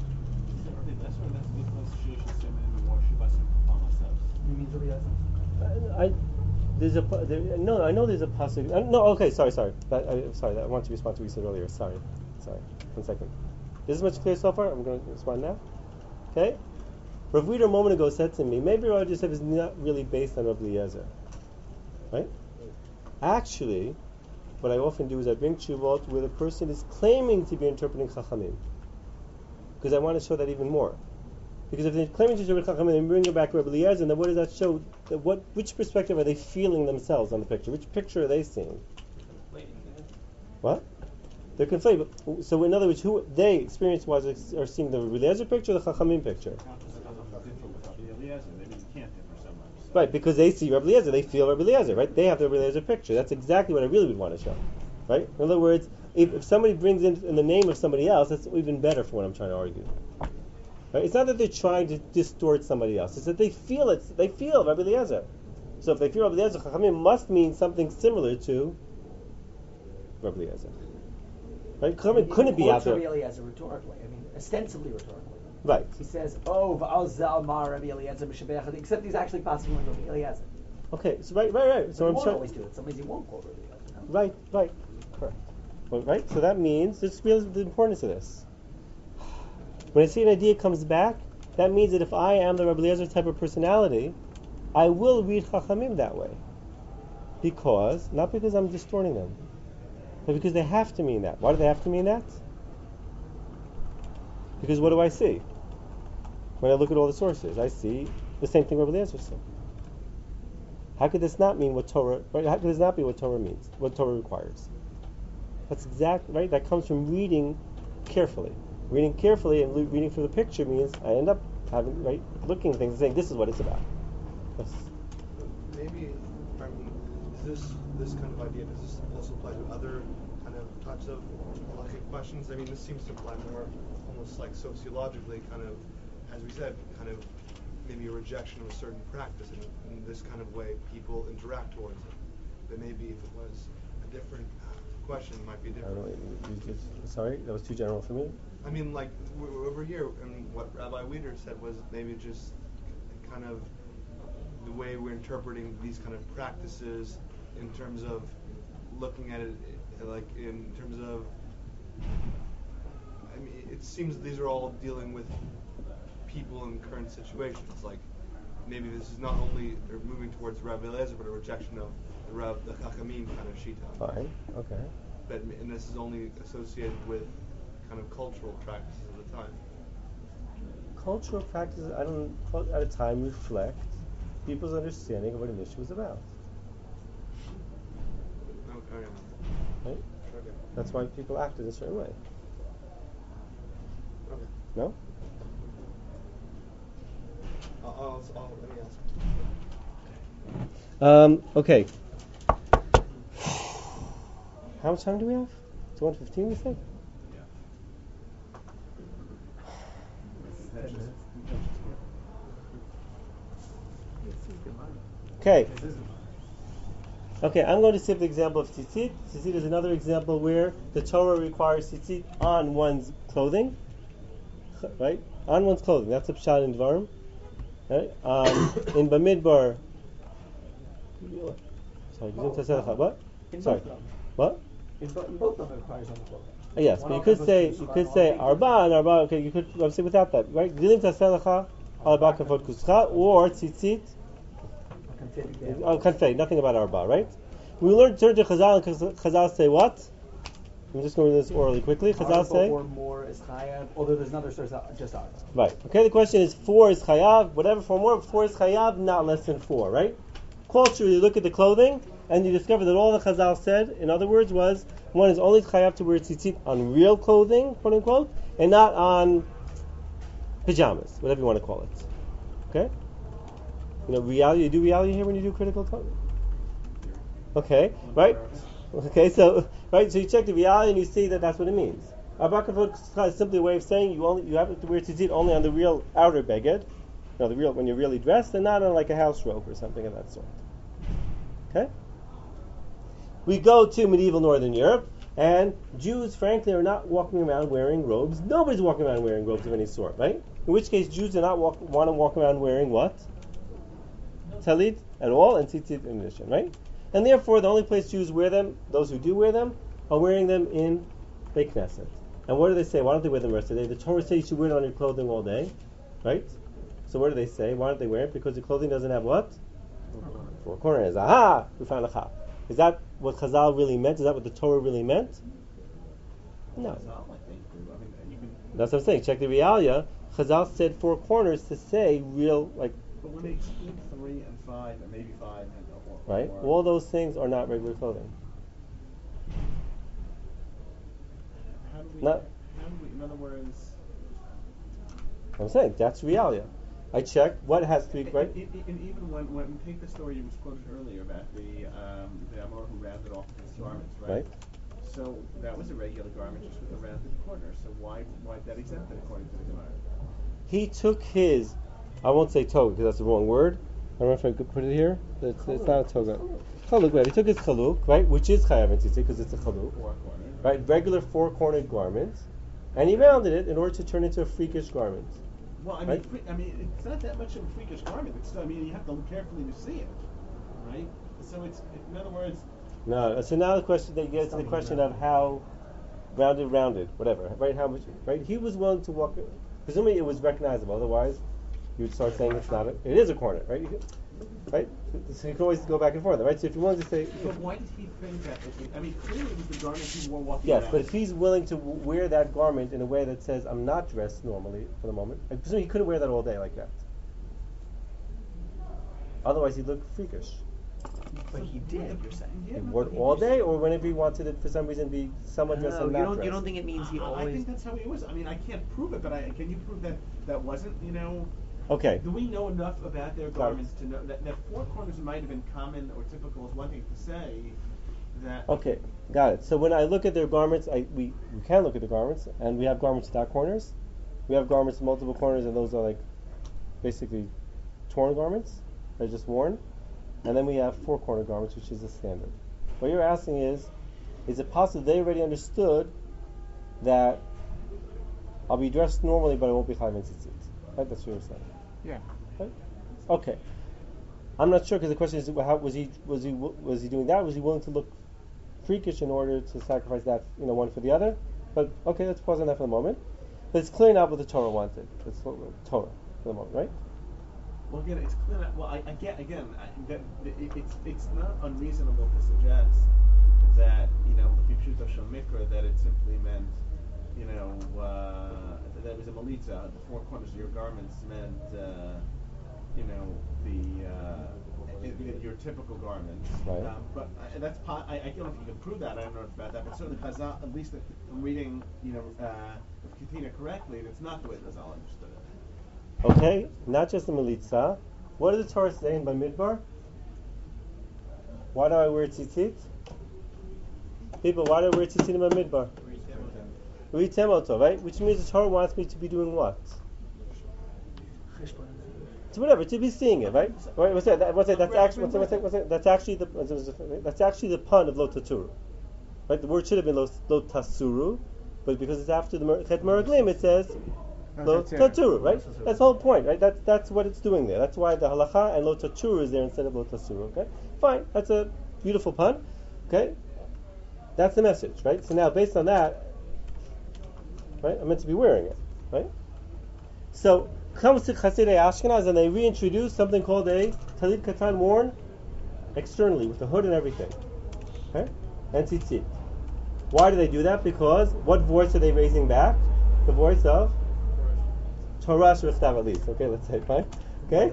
I there's a there, no I know there's a possibility uh, no okay sorry sorry that, I, sorry I want to respond to what you said earlier sorry sorry one second is this much clear so far I'm going to respond now okay Rav Wieder a moment ago said to me maybe Rav Yosef is not really based on Rav Eliezer right actually what I often do is I bring tshuvot where the person is claiming to be interpreting Chachamim because I want to show that even more. Because if they're claiming to interpret Chachamim and bring it back to Rabbi Eliezer, then what does that show? That what, which perspective are they feeling themselves on the picture? Which picture are they seeing? What? They're conflated. So in other words, who they experience-wise are seeing the Rabbi Eliezer picture or the Chachamim picture? Right, because they see Rabbi Eliezer, they feel Rabbi Eliezer, right? They have the Rabbi Eliezer picture. That's exactly what I really would want to show, right? In other words, if, if somebody brings in, in the name of somebody else, that's even better for what I'm trying to argue. Right? It's not that they're trying to distort somebody else. It's that they feel it. They feel Rabbi Eliezer. So if they feel Rabbi Eliezer, Chachamim must mean something similar to Rabbi Eliezer. Right? Chachamim couldn't be out there. Rabbi Eliezer rhetorically. I mean, ostensibly rhetorically. Right. He says, "Oh, va'al zal mar Rabbi Eliezer b'shabech," except he's actually passing on Rabbi Eliezer. Okay. So right, right, right. So So he I'm won't trying. always do it. Sometimes he won't quote Rabbi Eliezer. No? Right, right, correct. Well, right. So that means this real the importance of this. When I see an idea comes back, that means that if I am the Rabbi Eliezer type of personality, I will read Chachamim that way. Because, not because I'm distorting them, but because they have to mean that. Why do they have to mean that? Because what do I see? When I look at all the sources, I see the same thing Rabbi Eliezer said. How could this not mean what Torah, right? How could this not be what Torah means, what Torah requires? That's exactly, right? That comes from reading carefully. Reading carefully and lo- reading from the picture means I end up having, right, looking at things and saying, this is what it's about. Yes. Maybe, I mean, is this this kind of idea, does this also apply to other kind of types of halachic questions? I mean, this seems to apply more almost like sociologically, kind of, as we said, kind of maybe a rejection of a certain practice, and in this kind of way people interact towards it. But maybe if it was a different question, it might be I different. don't know, you just, sorry, that was too general for me. I mean, like w- over here, and what Rabbi Weider said was maybe just kind of the way we're interpreting these kind of practices in terms of looking at it, like in terms of, I mean, it seems these are all dealing with people in current situations. Like maybe this is not only they're moving towards Rabbi Eliezer, but a rejection of the Rab, the Chachamim kind of shita. Fine, okay. But and this is only associated with kind of cultural practices of the time. Cultural practices, I don't, at a time, reflect people's understanding of what an issue is about. Okay. Right? Okay. That's why people act in a certain way. Okay. No? I'll, I'll, I'll let me ask. Um, okay. How much time do we have? It's one fifteen, you think? Okay. Okay, I'm going to see the example of tzitzit. Tzitzit is another example where the Torah requires tzitzit on one's clothing, right? On one's clothing. That's a pshat in Dvarim. Right? Um, in Bamidbar. Sorry, what? In Sorry. both of them. What? In, bo- in both of them it requires on the clothing. Uh, Yes, One but you of could them say was you kuscha, could one say was arba and arba. Okay, you could obviously without that, right? Dilim taselecha al bakafot kuscha or tzitzit. Confetti. Oh, confetti. Nothing about arba, right? We learned turn to Chazal and Chazal say what? I'm just going to do this orally quickly. Chazal Arba say or more is chayav, although there's another source just arba. right. Okay, the question is four is chayav. Whatever for more, four is chayav, not less than four, right? Culturally, you look at the clothing and you discover that all the Chazal said, in other words, was one is only chayav to wear tzitzit on real clothing, quote unquote, and not on pajamas, whatever you want to call it. Okay? You know, reality. You do reality here when you do critical clothing. Okay, right? Okay, so right, so you check the reality and you see that that's what it means. Abakavot is simply a way of saying you only you have to wear tzitzit only on the real outer beged, you know, the real when you're really dressed, and not on like a house robe or something of that sort. Okay. We go to medieval Northern Europe, and Jews, frankly, are not walking around wearing robes. Nobody's walking around wearing robes of any sort, right? In which case, Jews do not walk, want to walk around wearing what? Talit at all, and tzitzit in addition, right? And therefore, the only place Jews wear them, those who do wear them, are wearing them in Beit Knesset. And what do they say? Why don't they wear them the rest of the day? The Torah says you should wear it on your clothing all day, right? So what do they say? Why don't they wear it? Because the clothing doesn't have what? Four corners. Aha! We found a cha. Is that what Chazal really meant? Is that what the Torah really meant? No. That's what I'm saying. Check the Realia. Chazal said four corners to say real, like, But when they exclude three and five, and maybe five, and or, right? or All those things are not regular clothing. how do we? Not- how do we? In other words, I'm saying that's Realia. I checked what has to be right. And, and, and even when when we take the story you was quoted earlier about the um, the Amor who rounded off his garments, right? Right. So that was a regular garment just with a rounded corner. So why why that exempted according to the Gemara? He took his, I won't say toga because that's the wrong word. I don't know if I could put it here. It's, it's not a toga. Chaluk, right? He took his chaluk, right, which is chayav in tzitzit because it's a chaluk, Four corners. right? Regular four-cornered garment, and he rounded it in order to turn it into a freakish garment. Well, I mean, Right. fre- I mean, it's not that much of a freakish garment. It's still, I mean, you have to look carefully to see it, right? So it's, in other words, No, so now the question that gets to the question of how rounded, rounded, whatever, right? How much, right? He was willing to walk. Presumably, it was recognizable. Otherwise, you would start saying it's not. A, it is a corner, right? You could, right? So you can always go back and forth, right? So if you wanted to say, but why did he think that? It, I mean, clearly it was the garment he wore walking yes, around. but if he's willing to w- wear that garment in a way that says I'm not dressed normally for the moment, I presume he couldn't wear that all day like that. Otherwise, he'd look freakish. But he did, you're saying. Yeah, He but wore it he all was- day, or whenever he wanted it for some reason be somewhat dressed No, and you not don't. dressed. You don't think it means he I, I always. think that's how he was. I mean, I can't prove it, but I can you prove that that wasn't, you know? Okay. Do we know enough about their Got it. garments to know that, that four corners might have been common or typical is one thing to say, that Okay, got it. So when I look at their garments, I we, we can look at the garments, and we have garments without corners. We have garments with multiple corners, and those are like basically torn garments, they're just worn, and then we have four corner garments, which is the standard. What you're asking is, is it possible they already understood that I'll be dressed normally, but I won't be chayv in tzitzit? Right? That's what you're saying. Yeah. Right? Okay. I'm not sure because the question is, how was he was he was he doing that? Was he willing to look freakish in order to sacrifice that, you know, one for the other? But okay, let's pause on that for the moment. But it's clear now what the Torah wanted. It's what Torah for the moment, right? Well, again, it's clear that, well, I, I get, again, I, that, that it, it's it's not unreasonable to suggest that, you know, if you choose Hashem Mikra, that it simply meant, you know, uh, that it was a malitza, the four corners of your garments meant, uh, you know, the uh, it, it, your typical garments. Right. Um, but uh, that's po- I, I don't know if you can prove that. I don't know about that. But certainly Chazal, at least from reading, you know, uh, Katina correctly, that's not the way Chazal understood it. Okay, not just the militza. What does the Torah say in Bamidbar? Why do I wear tzitzit? People, why do I wear tzitzit in Bamidbar? Ritemoto, right? Which means the Torah wants me to be doing what? So whatever, to be seeing it, right? Right? What's that? What's that? That's actually what's that, what's that, what's that? That's actually the that's actually the pun of lo taturu, right? The word should have been lo, lo tasuru, but because it's after the chet meraglim, it says lo taturu, right? That's the whole point, right? That's that's what it's doing there. That's why the halacha and lo taturu is there instead of lo tasuru. Okay, fine. That's a beautiful pun. Okay, that's the message, right? So now, based on that, right, I'm meant to be wearing it, right? So comes to Chasidei Ashkenaz and they reintroduce something called a talit katan worn externally with the hood and everything, okay? And tzitzit. Why do they do that? Because what voice are they raising back? The voice of Torah Shestav at least. Okay, let's say fine. Okay.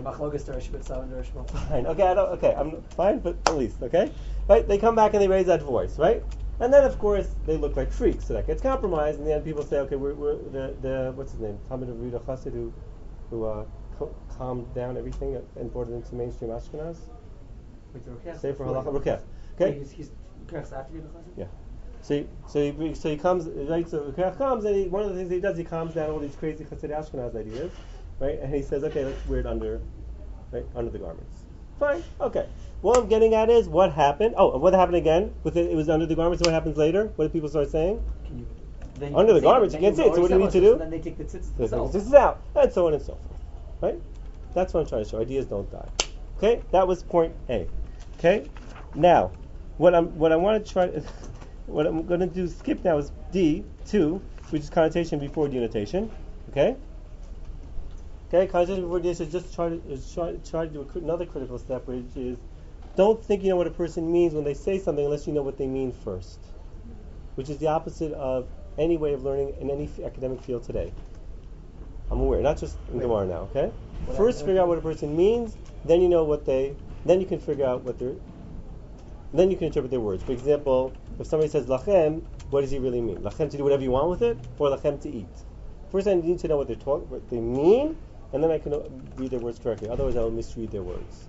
Fine. Okay. I don't. Okay. I'm fine, but at least okay. Right. They come back and they raise that voice. Right. And then, of course, they look like freaks, so that gets compromised. And then people say, okay, we're, we're the the what's his name, Talmud of Rida Chassid, who who uh, co- calmed down everything and brought it into mainstream Ashkenaz. Say for halacha Rukeh. Okay. He's, he's after you, yeah. So he, so he so he comes right. So Rukeh comes and he, one of the things he does, he calms down all these crazy Chassid Ashkenaz ideas, right? And he says, okay, let's wear it under, right, under the garments. Fine. Okay. What I'm getting at is what happened. Oh, and what happened again? With it, it was under the garments. What happens later? What do people start saying? Can you, then you under the can garments, it, you can't see it. So what do you need to do? So then they take the tzitzit They take themselves. the tzitzit out, and so on and so forth. Right? That's what I'm trying to show. Ideas don't die. Okay. That was point A. Okay. Now, what I'm what I want to try, what I'm going to do skip now is D two, which is connotation before denotation. Okay. Okay. Connotation before denotation is just try to is try, try to do a, cr- another critical step, which is don't think you know what a person means when they say something unless you know what they mean first, which is the opposite of any way of learning in any f- academic field today. I'm aware, not just in Gemara now, okay? What First I- figure out what a person means, then you know what they, then you can figure out what they're, then you can interpret their words. For example, if somebody says lachem, what does he really mean? Lachem to do whatever you want with it, or lachem to eat? First I need to know what they're talking, what they mean, and then I can uh, read their words correctly. Otherwise I will misread their words.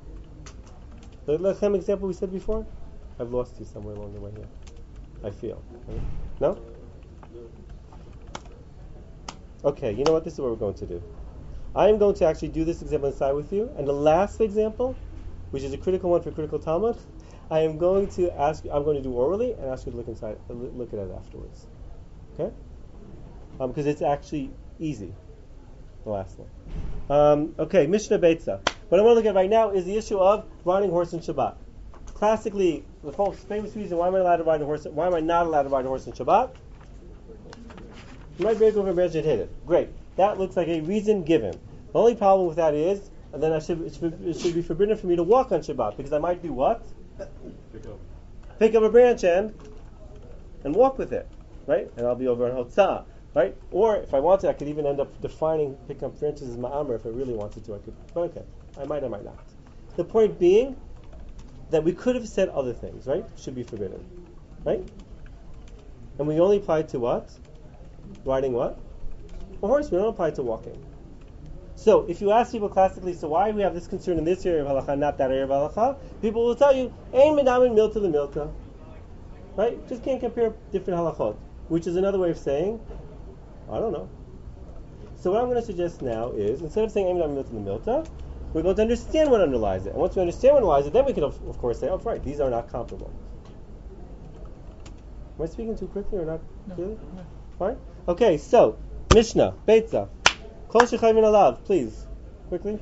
The lechem example we said before, I've lost you somewhere along the way here. I feel. Right? No? Okay, you know what? This is what we're going to do. I am going to actually do this example inside with you, and the last example, which is a critical one for critical Talmud, I am going to ask. I'm going to do orally and ask you to look inside, look at it afterwards. Okay? Um, because it's actually easy. The last one. Um, okay, Mishnah Beitza. What I want to look at right now is the issue of riding horse in Shabbat. Classically, the most famous reason why am I allowed to ride a horse? Why am I not allowed to ride a horse in Shabbat? You might break over a branch and hit it. Great. That looks like a reason given. The only problem with that is, and then I should, it should, it should be forbidden for me to walk on Shabbat because I might do what? Pick up. Pick up a branch and and walk with it, right? And I'll be over on Hotzah. Right? Or if I wanted, I could even end up defining pick up branches as ma'amr if I really wanted to. I could, but okay, I might, I might not. The point being that we could have said other things, right? Should be forbidden, right? And we only apply to what? Riding what? A horse. We don't apply to walking. So if you ask people classically, so why do we have this concern in this area of halacha, not that area of halacha? People will tell you, ein medamin milta the milta, right? Just can't compare different halachot, which is another way of saying, I don't know. So what I'm going to suggest now is, instead of saying Ein Medamin Milta the Milta, we're going to understand what underlies it. And once we understand what underlies it, then we can, of, of course, say, oh, right, these are not comparable. Am I speaking too quickly or not? No. Really? No. Fine? Okay, so, Mishnah, Beitza. Kol shechayvin alav, please. Quickly.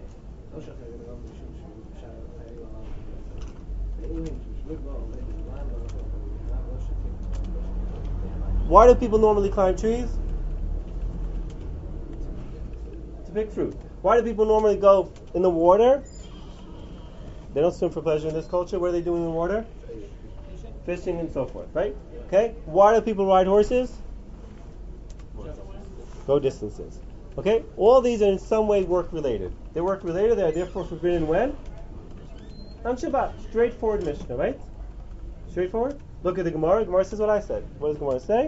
Why do people normally climb trees? To pick fruit. Why do people normally go in the water? They don't swim for pleasure in this culture. What are they doing in the water? Fishing and so forth, right? Okay. Why do people ride horses? Go distances. Okay. All these are in some way work related. They work related. They are therefore forbidden when? On Shabbat. Straightforward Mishnah, right? Straightforward. Look at the Gemara. Gemara says what I said. What does Gemara say?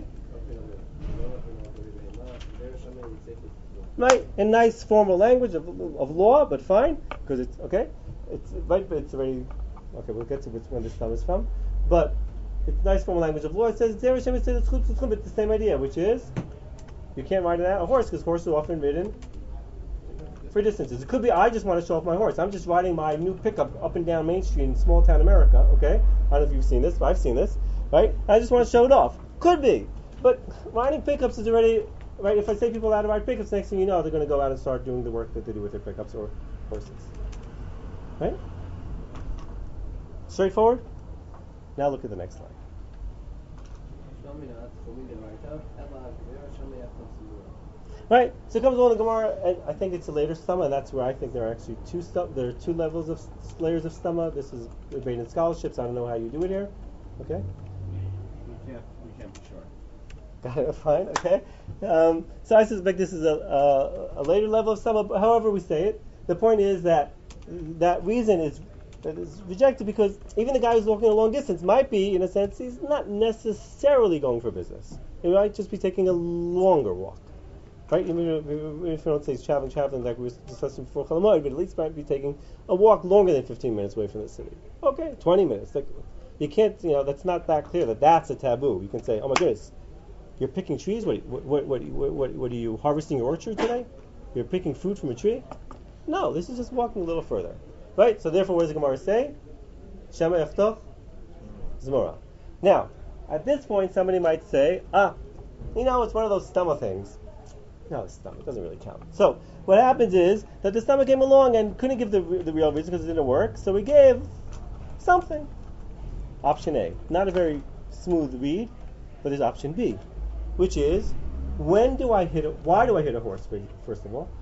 Right, in nice formal language of, of law, but fine, because it's okay. It's right, but it's already okay. We'll get to which when this comes from, but it's nice formal language of law. It says it's the same idea, which is you can't ride a horse because horses are often ridden for distances. It could be I just want to show off my horse. I'm just riding my new pickup up and down Main Street in small town America. Okay, I don't know if you've seen this, but I've seen this. Right, I just want to show it off. Could be, but riding pickups is already. Right, if I say people how to ride pickups, next thing you know, they're going to go out and start doing the work that they do with their pickups or horses. Right? Straightforward? Now look at the next line. Right, so it comes along the Gemara, and I think it's a later stomach, and that's where I think there are actually two stu- there are two levels of s- layers of stomach. This is debate in scholarships. I don't know how you do it here. Okay? We can't, we can't be sure. Got it, fine, okay. Um, so I suspect this is a, a, a later level of stomach, but however we say it, the point is that that reason is, that is rejected because even the guy who's walking a long distance might be, in a sense, he's not necessarily going for business. He might just be taking a longer walk. Right? Even if we don't say he's traveling, traveling like we were discussing before Chalamoid, but at least might be taking a walk longer than fifteen minutes away from the city. Okay, twenty minutes. Like, you can't, you know, that's not that clear that that's a taboo. You can say, oh my goodness, you're picking trees? What, what, what, what, what, what, what are you harvesting your orchard today? You're picking fruit from a tree? No, this is just walking a little further. Right? So therefore, what does the Gemara say? Shema Yaftoch Zmora. Now, at this point, somebody might say, ah, you know, it's one of those stomach things. No, the stomach doesn't really count. So what happens is that the stomach came along and couldn't give the the real reason because it didn't work. So we gave something. Option A, not a very smooth read, but there's option B, which is when do I hit a, why do I hit a horse first of all?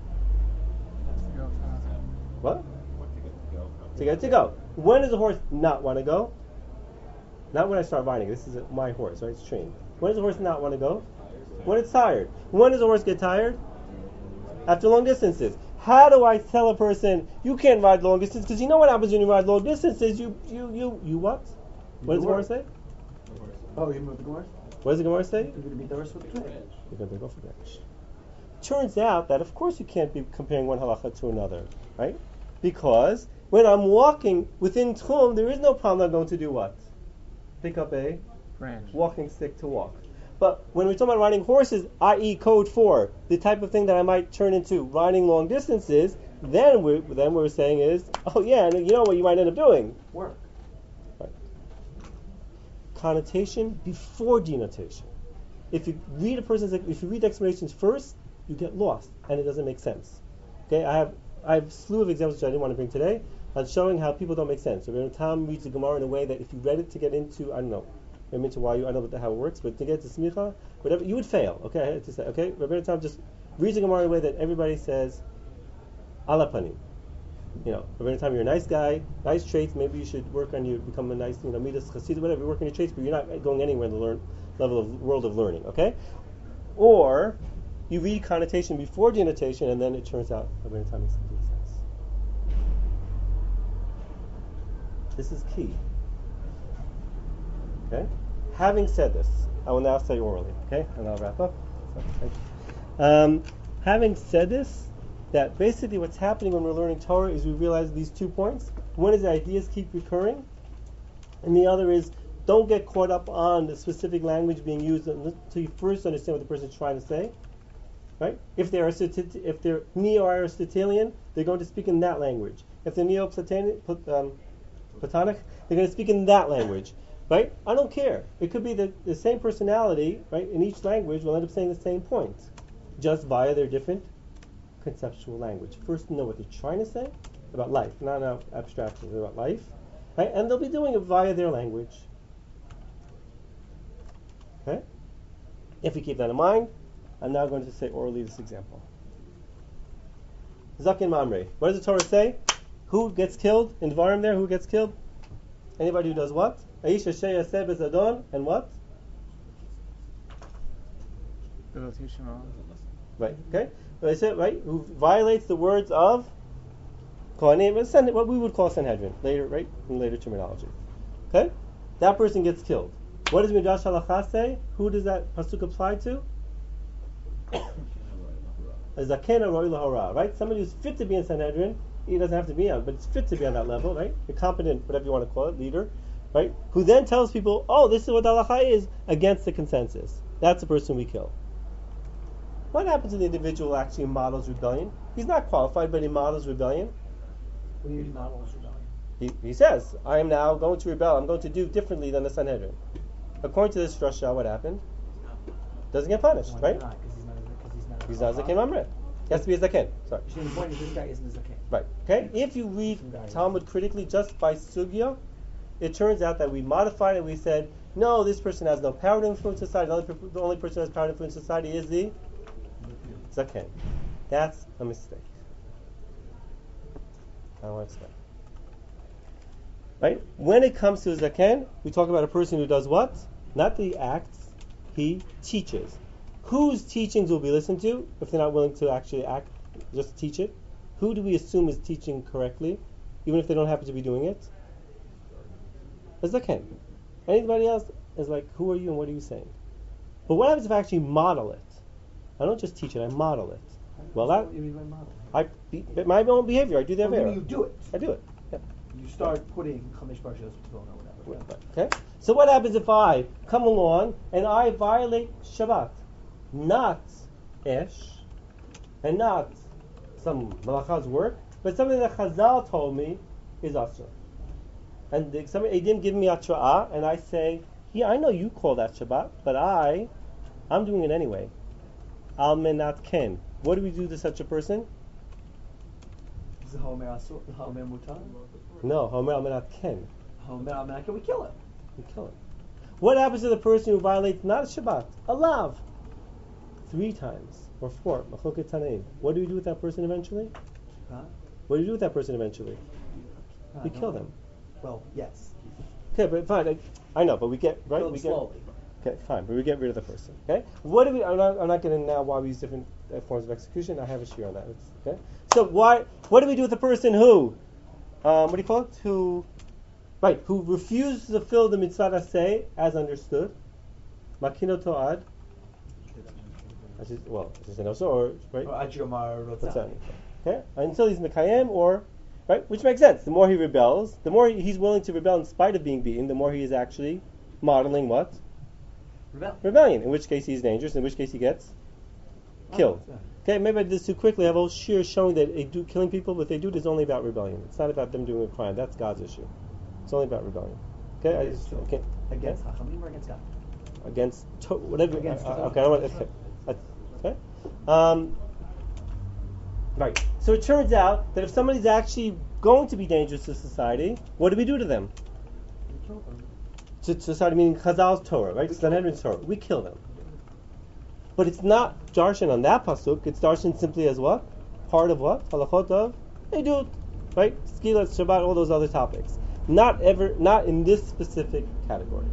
What? To get to go. When does a horse not want to go? Not when I start riding. This is my horse, right? It's trained. When does a horse not want to go? When it's tired. When does a horse get tired? After long distances. How do I tell a person you can't ride long distance? Because you know what happens when you ride long distances? You you you you what? What does the Gemara say? Oh, you moved the Gemara? What does the Gemara say? You're going to beat the horse with the branch. You're going to go for branch. Turns out that of course you can't be comparing one halacha to another, right? Because when I'm walking within Tchum, there is no problem I'm going to do what? Pick up a branch, walking stick to walk. But when we're talking about riding horses, that is code four, the type of thing that I might turn into riding long distances, then we're, then what we're saying is, oh yeah, and you know what you might end up doing? Work. Right. Connotation before denotation. If you read a person's, if you read the explanations first, you get lost, and it doesn't make sense. Okay, I have I have a slew of examples which I didn't want to bring today on showing how people don't make sense. So when Tom reads the Gemara in a way that if you read it to get into, I don't know, maybe into why you, I don't know how it works, but to get to smicha, whatever, you would fail. Okay, I had to say, okay, Rabbi Tom just reads the Gemara in a way that everybody says, ala panim. You know, Rabbi Tom, you're a nice guy, nice traits. Maybe you should work on you, become a nice, you know, midas chassid, whatever. You work on your traits, but you're not going anywhere in the learn level of world of learning. Okay, or you read connotation before denotation, and then it turns out Rabbi Tom makes complete sense. This is key. Okay. Having said this, I will now say orally. Okay, and I'll wrap up. Um, having said this, that basically what's happening when we're learning Torah is we realize these two points. One is the ideas keep recurring, and the other is don't get caught up on the specific language being used until you first understand what the person is trying to say. right? If they're Aristotel- if they're neo-Aristotelian, they're going to speak in that language. If they're neo-Platonic, um, Platonic, they're going to speak in that language, right? I don't care. It could be the, the same personality, right? In each language will end up saying the same point, just via their different conceptual language. First, know what they're trying to say about life, not about abstractions, about life, right? And they'll be doing it via their language. Okay? If we keep that in mind, I'm now going to say orally this example. Zakin Mamre. What does the Torah say? Who gets killed? In Dvarim there, who gets killed? Anybody who does what? Aish Asher Yaseh Bezadon, and what? Right, okay? So I said, right, who violates the words of Kohanim, what we would call Sanhedrin, later, right, in later terminology. Okay? That person gets killed. What does Midrash Halacha say? Who does that pasuk apply to? A Zaken Aroi Lahora, right? Somebody who's fit to be in Sanhedrin, he doesn't have to be on, but it's fit to be on that level, right? A competent, whatever you want to call it, leader, right? Who then tells people, oh, this is what Halacha is, against the consensus. That's the person we kill. What happens to the individual who actually models rebellion? He's not qualified, but he models rebellion. What do you mean models rebellion? He, he says, I am now going to rebel. I'm going to do differently than the Sanhedrin. According to this drasha, what happened? Doesn't get punished, Why right? not? Because he's not. Because he's not. He's not a Zaken Mamre. He has to be a Zaken. Sorry. You see, the point is this guy isn't a Zaken. Right. Okay. If you read Talmud critically just by sugya, it turns out that we modified it. We said, no, this person has no power to influence society. The only, per- the only person who has power to influence society is the Zaken. That's a mistake. I don't want to explain. Right? When it comes to Zaken, we talk about a person who does what? Not the acts, he teaches. Whose teachings will be listened to if they're not willing to actually act, just teach it? Who do we assume is teaching correctly, even if they don't happen to be doing it? A Zaken. Anybody else is like, who are you and what are you saying? But what happens if I actually model it? I don't just teach it, I model it. Well, that, What do you mean by model? I, be, my own behavior, I do that. Well, you, mean you do it. I do it. Yeah. You start putting Chamesh Parshas B'Tefillin or whatever. Okay? So what happens if I come along and I violate Shabbat? Not Esh, and not some Malacha's work, but something that Chazal told me is Asur. And the, some Eidim give me Atra'ah, and I say, yeah, I know you call that Shabbat, but I, I'm doing it anyway. Al menat ken. What do we do to such a person? Is it Homer Asur? Homer Mutar? No, Homer al menat ken. Homer Al we kill him. We kill him. What happens to the person who violates not a Shabbat, a lav, three times or four? Machloket Tanaim. What do we do with that person eventually? Huh? What do you do with that person eventually? Uh, We no, kill no. them. Well, yes. Okay, but fine. I, I know, but we get right. Kill we him get, slowly. Okay, fine, but we get rid of the person. Okay. What do we? I'm not. I'm not getting now why we use different uh, forms of execution. I have a shear on that. It's, okay. So why? What do we do with the person who? Um, what do you call it? Who? Right. Who refused to fulfill the mitzvah aseh as understood? Makino to'ad. That's just, well, it's just an also, or right? Or Ajyomar What's that Rotzani. mean? Okay. Until he's mekayem, or right, which makes sense. The more he rebels, the more he's willing to rebel in spite of being beaten. The more he is actually modeling what? Rebel. Rebellion. In which case he's dangerous. In which case he gets killed. Oh, Okay. Maybe I did this too quickly. I have a whole sheer showing that they do killing people, but they do it is only about rebellion. It's not about them doing a crime. That's God's issue. It's only about rebellion. Okay. I just, okay. Against Chachamim or against God? Against to- whatever. Against uh, the- okay. I don't want. Okay. That's- okay. Um, right. So it turns out that if somebody's actually going to be dangerous to society, what do we do to them? We kill them. To society meaning Chazal's Torah, right? Sanhedrin's Torah. We kill them. But it's not darshan on that pasuk. It's darshan simply as what? Part of what? Halachot of Edut, right? Skila, Shabbat, all those other topics. Not ever, not in this specific category.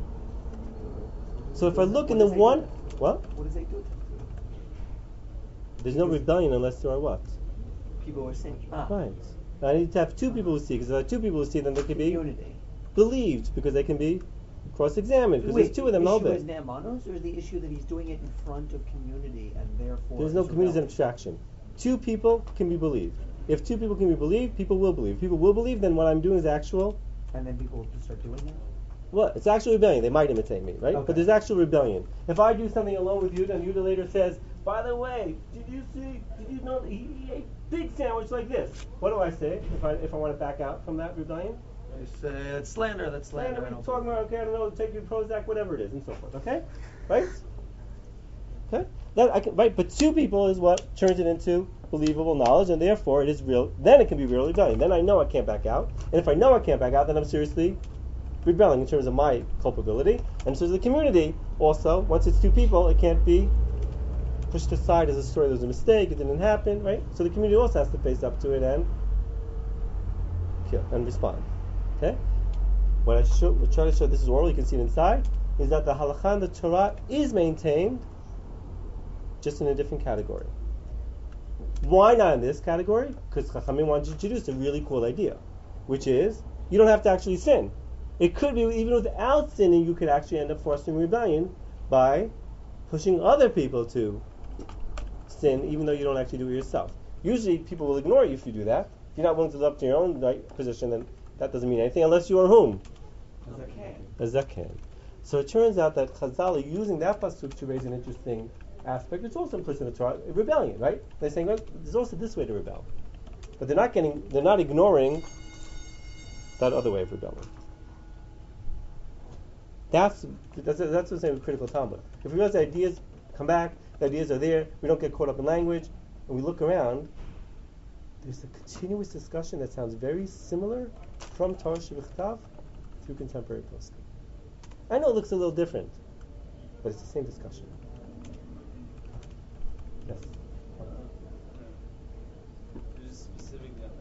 So if I look in the one, what? What does they do? There's no rebellion unless there are what? People are saying. Ah. Right. I need to have two people who see, because if I have two people who see, then they can be Unity. believed, because they can be cross-examined, because Wait, there's two of them. the No issue bit. is Naamanos, or is the issue that he's doing it in front of community and therefore There's no it's community rebellion? abstraction. Two people can be believed. If two people can be believed, people will believe. If people will believe, then what I'm doing is actual. And then people will just start doing it? Well, it's actual rebellion. They might imitate me, right? Okay. But there's actual rebellion. If I do something alone with Yudah, and Yudah later says, by the way, did you see, did you know that he, he ate big sandwich like this? What do I say if I if I want to back out from that rebellion? You say it's slander. That's slander. Slander, I we're don't talking about, okay, I don't know, take your Prozac, whatever it is, and so forth, okay? Right? Okay? That I can, right, but two people is what turns it into believable knowledge, and therefore it is real, then it can be real rebellion. Then I know I can't back out, and if I know I can't back out, then I'm seriously rebelling in terms of my culpability, and in terms of the community, also, once it's two people, it can't be pushed aside as a story, there was a mistake, it didn't happen, right? So the community also has to face up to it and kill, and respond. Okay? What I show, what I try to show, this is oral, you can see it inside, is that the halakha and the Torah is maintained just in a different category. Why not in this category? Because Chachamim wanted to introduce a really cool idea, which is, you don't have to actually sin. It could be, even without sinning, you could actually end up fostering rebellion by pushing other people to sin, even though you don't actually do it yourself. Usually, people will ignore you if you do that. If you're not willing to live up to your own right position, then that doesn't mean anything, unless you are whom? A zaken. So it turns out that Chazal are using that pasuk to raise an interesting aspect. It's also implicit in the Torah, rebellion, right? They're saying, well, there's also this way to rebel, but they're not getting, they're not ignoring that other way of rebelling. That's that's that's what's saying with critical Talmud. If we realize the ideas come back, the ideas are there, we don't get caught up in language, and we look around, there's a continuous discussion that sounds very similar from Torah Shebechtav through contemporary poskim. I know it looks a little different, but it's the same discussion. Yes. Just specifically on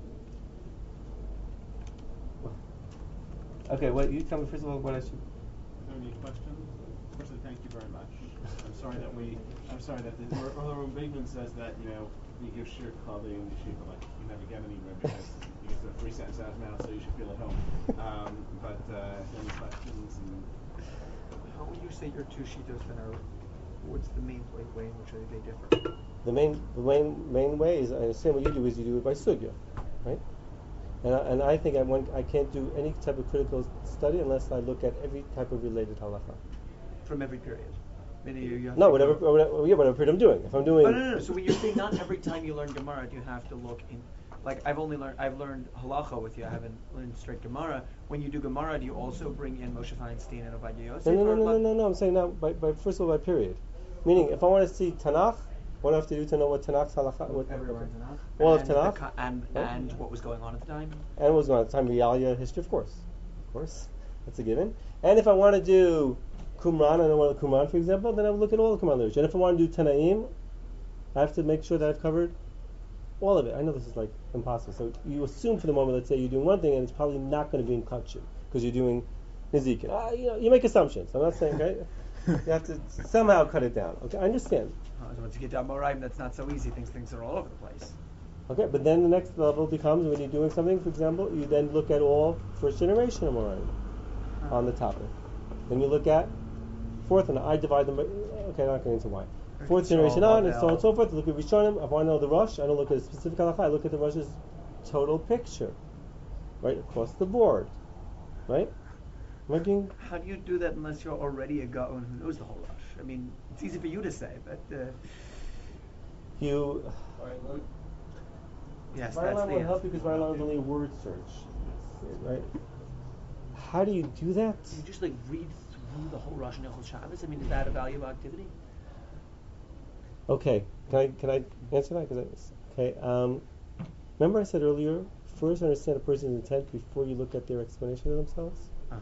Okay, well, you tell me first of all what I should. Are there any questions? Firstly, thank you very much. I'm sorry that we, I'm sorry that the, or, or Rabbi Bigman says that, you know, we give shir kavod in yeshiva, like you never get any room because you get the three sentences out of his mouth, so you should feel at home. Um, but uh, any questions? And How would you say your two shitos then are? What's the main way in which are they different? The main, the main, main way is, I understand what you do is you do it by sugya, right? And I, and I think I, want, I can't do any type of critical study unless I look at every type of related halacha. From every period. Meaning you, you have No, to whatever, go- whatever, yeah, whatever period I'm doing. If I'm doing, Oh, no, no, no. So when you're saying not every time you learn Gemara do you have to look in, like I've only learned, I've learned halacha with you. I haven't learned straight Gemara. When you do Gemara, do you also bring in Moshe Feinstein and Ovadia Yosef? no, no, no, or no, no, like- no, no. I'm saying now, by, by first of all, by period. Meaning, if I want to see Tanakh, what do I have to do to know what Tanakh's halacha? What, Everyone Tanakh. All of And the Tanakh? co- and Right. and what was going on at the time. And it was going at the time of the Aliyah history, of course, of course, that's a given. And if I want to do Qumran, I know what Qumran, for example, then I would look at all the Qumran literature. And if I want to do Tanaim, I have to make sure that I've covered all of it. I know this is like impossible. So you assume for the moment, let's say you're doing one thing, and it's probably not going to be in Kachim because you're doing Nezikin. Uh, you know, you make assumptions. I'm not saying right. You have to somehow cut it down. Okay, I understand. Uh, so once you get to Amoraim, that's not so easy. Things things are all over the place. Okay, but then the next level becomes when you're doing something, for example, you then look at all first generation of Amoraim on the topic. Then you look at fourth, and I divide them by, okay, I'm not going into why. Fourth It's generation all on, and so on and about- so forth. Look at Rishonim. If I want to know the Rosh, I don't look at a specific halacha, I look at the Rosh's total picture, right, across the board, right? Am I being... How do you do that unless you're already a Gaon who knows the whole Rosh? I mean, it's easy for you to say, but uh, You... yes, that's Violin the will help answer. because Violin is only a word search, right? How do you do that? You just like read through the whole Rosh and Nechol Shabbos. I mean, is that a valuable activity? Okay, can I can I answer that? Cause I, okay, um, remember I said earlier, first understand a person's intent before you look at their explanation of themselves. Uh-huh.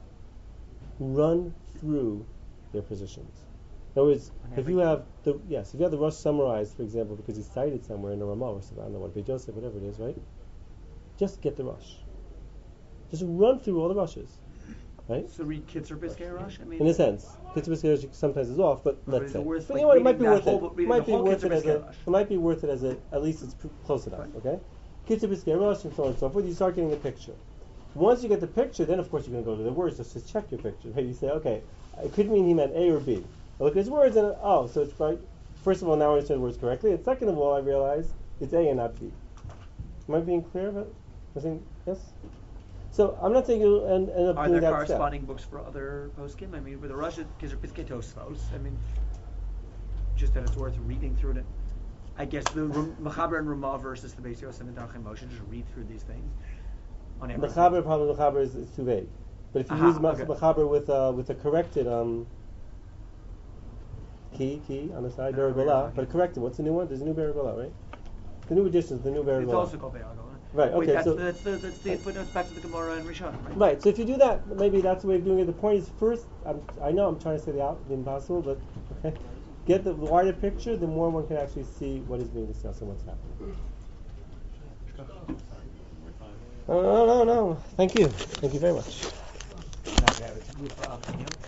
Run through their positions. In other words, On if every- you have the yes, if you have the Rosh summarized, for example, because he's cited somewhere in the Ramah or something, I don't know what Beit Joseph, whatever it is, right? Just get the Rosh. Just run through all the Roshes, right? So read Kitzer Briskei Rosh. I mean, In a sense, Kitzur B'Skei sometimes is off, but But let's is say, it worth, but like, you know what, it might be reading worth that it. whole- It reading might the be whole worth Kitzur it as a. B'Skei Rosh? It might be worth it as a. At least it's pr- close enough. Fine. Okay, Kitzur B'Skei Rosh and so on and so forth. You start getting a picture. Once you get the picture, then of course you're going to go to the words just to check your picture. Right? You say, okay, it could mean he meant A or B. I look at his words and oh, so it's right. First of all, now I understand the words correctly, and second of all, I realize it's A and not B. Am I being clear about? I think yes. So I'm not saying you'll end, end up Are doing there that corresponding books for other poskim? I mean, with the Rosh, Kitzer Briskei Tosfos. I mean, just that it's worth reading through it. I guess the Ram- Mechaber and Ramah versus the Beis Yosef and Darchei Moshe. Just read through these things. On everything. Mechaber, probably Mechaber is, is too vague. But if you Aha, use Mech- okay. Mechaber with uh, with a corrected um, key key on the side, Uh, Berigola, yeah. but a corrected. What's the new one? There's a new Berigola, right? The new edition is the new It's Berigola. also called Be'agola. Right, Wait, okay, that's, so- the, that's the that's the footnotes back to the Gemara and Rishon, right? Right. So if you do that, maybe that's the way of doing it. The point is, first, I'm, I know I'm trying to say the, out, the impossible, but okay, get the wider picture. The more one can actually see what is being discussed and what's happening. Oh, no, no, no. Thank you. Thank you very much. Now, yeah, it's- we've, um, you know,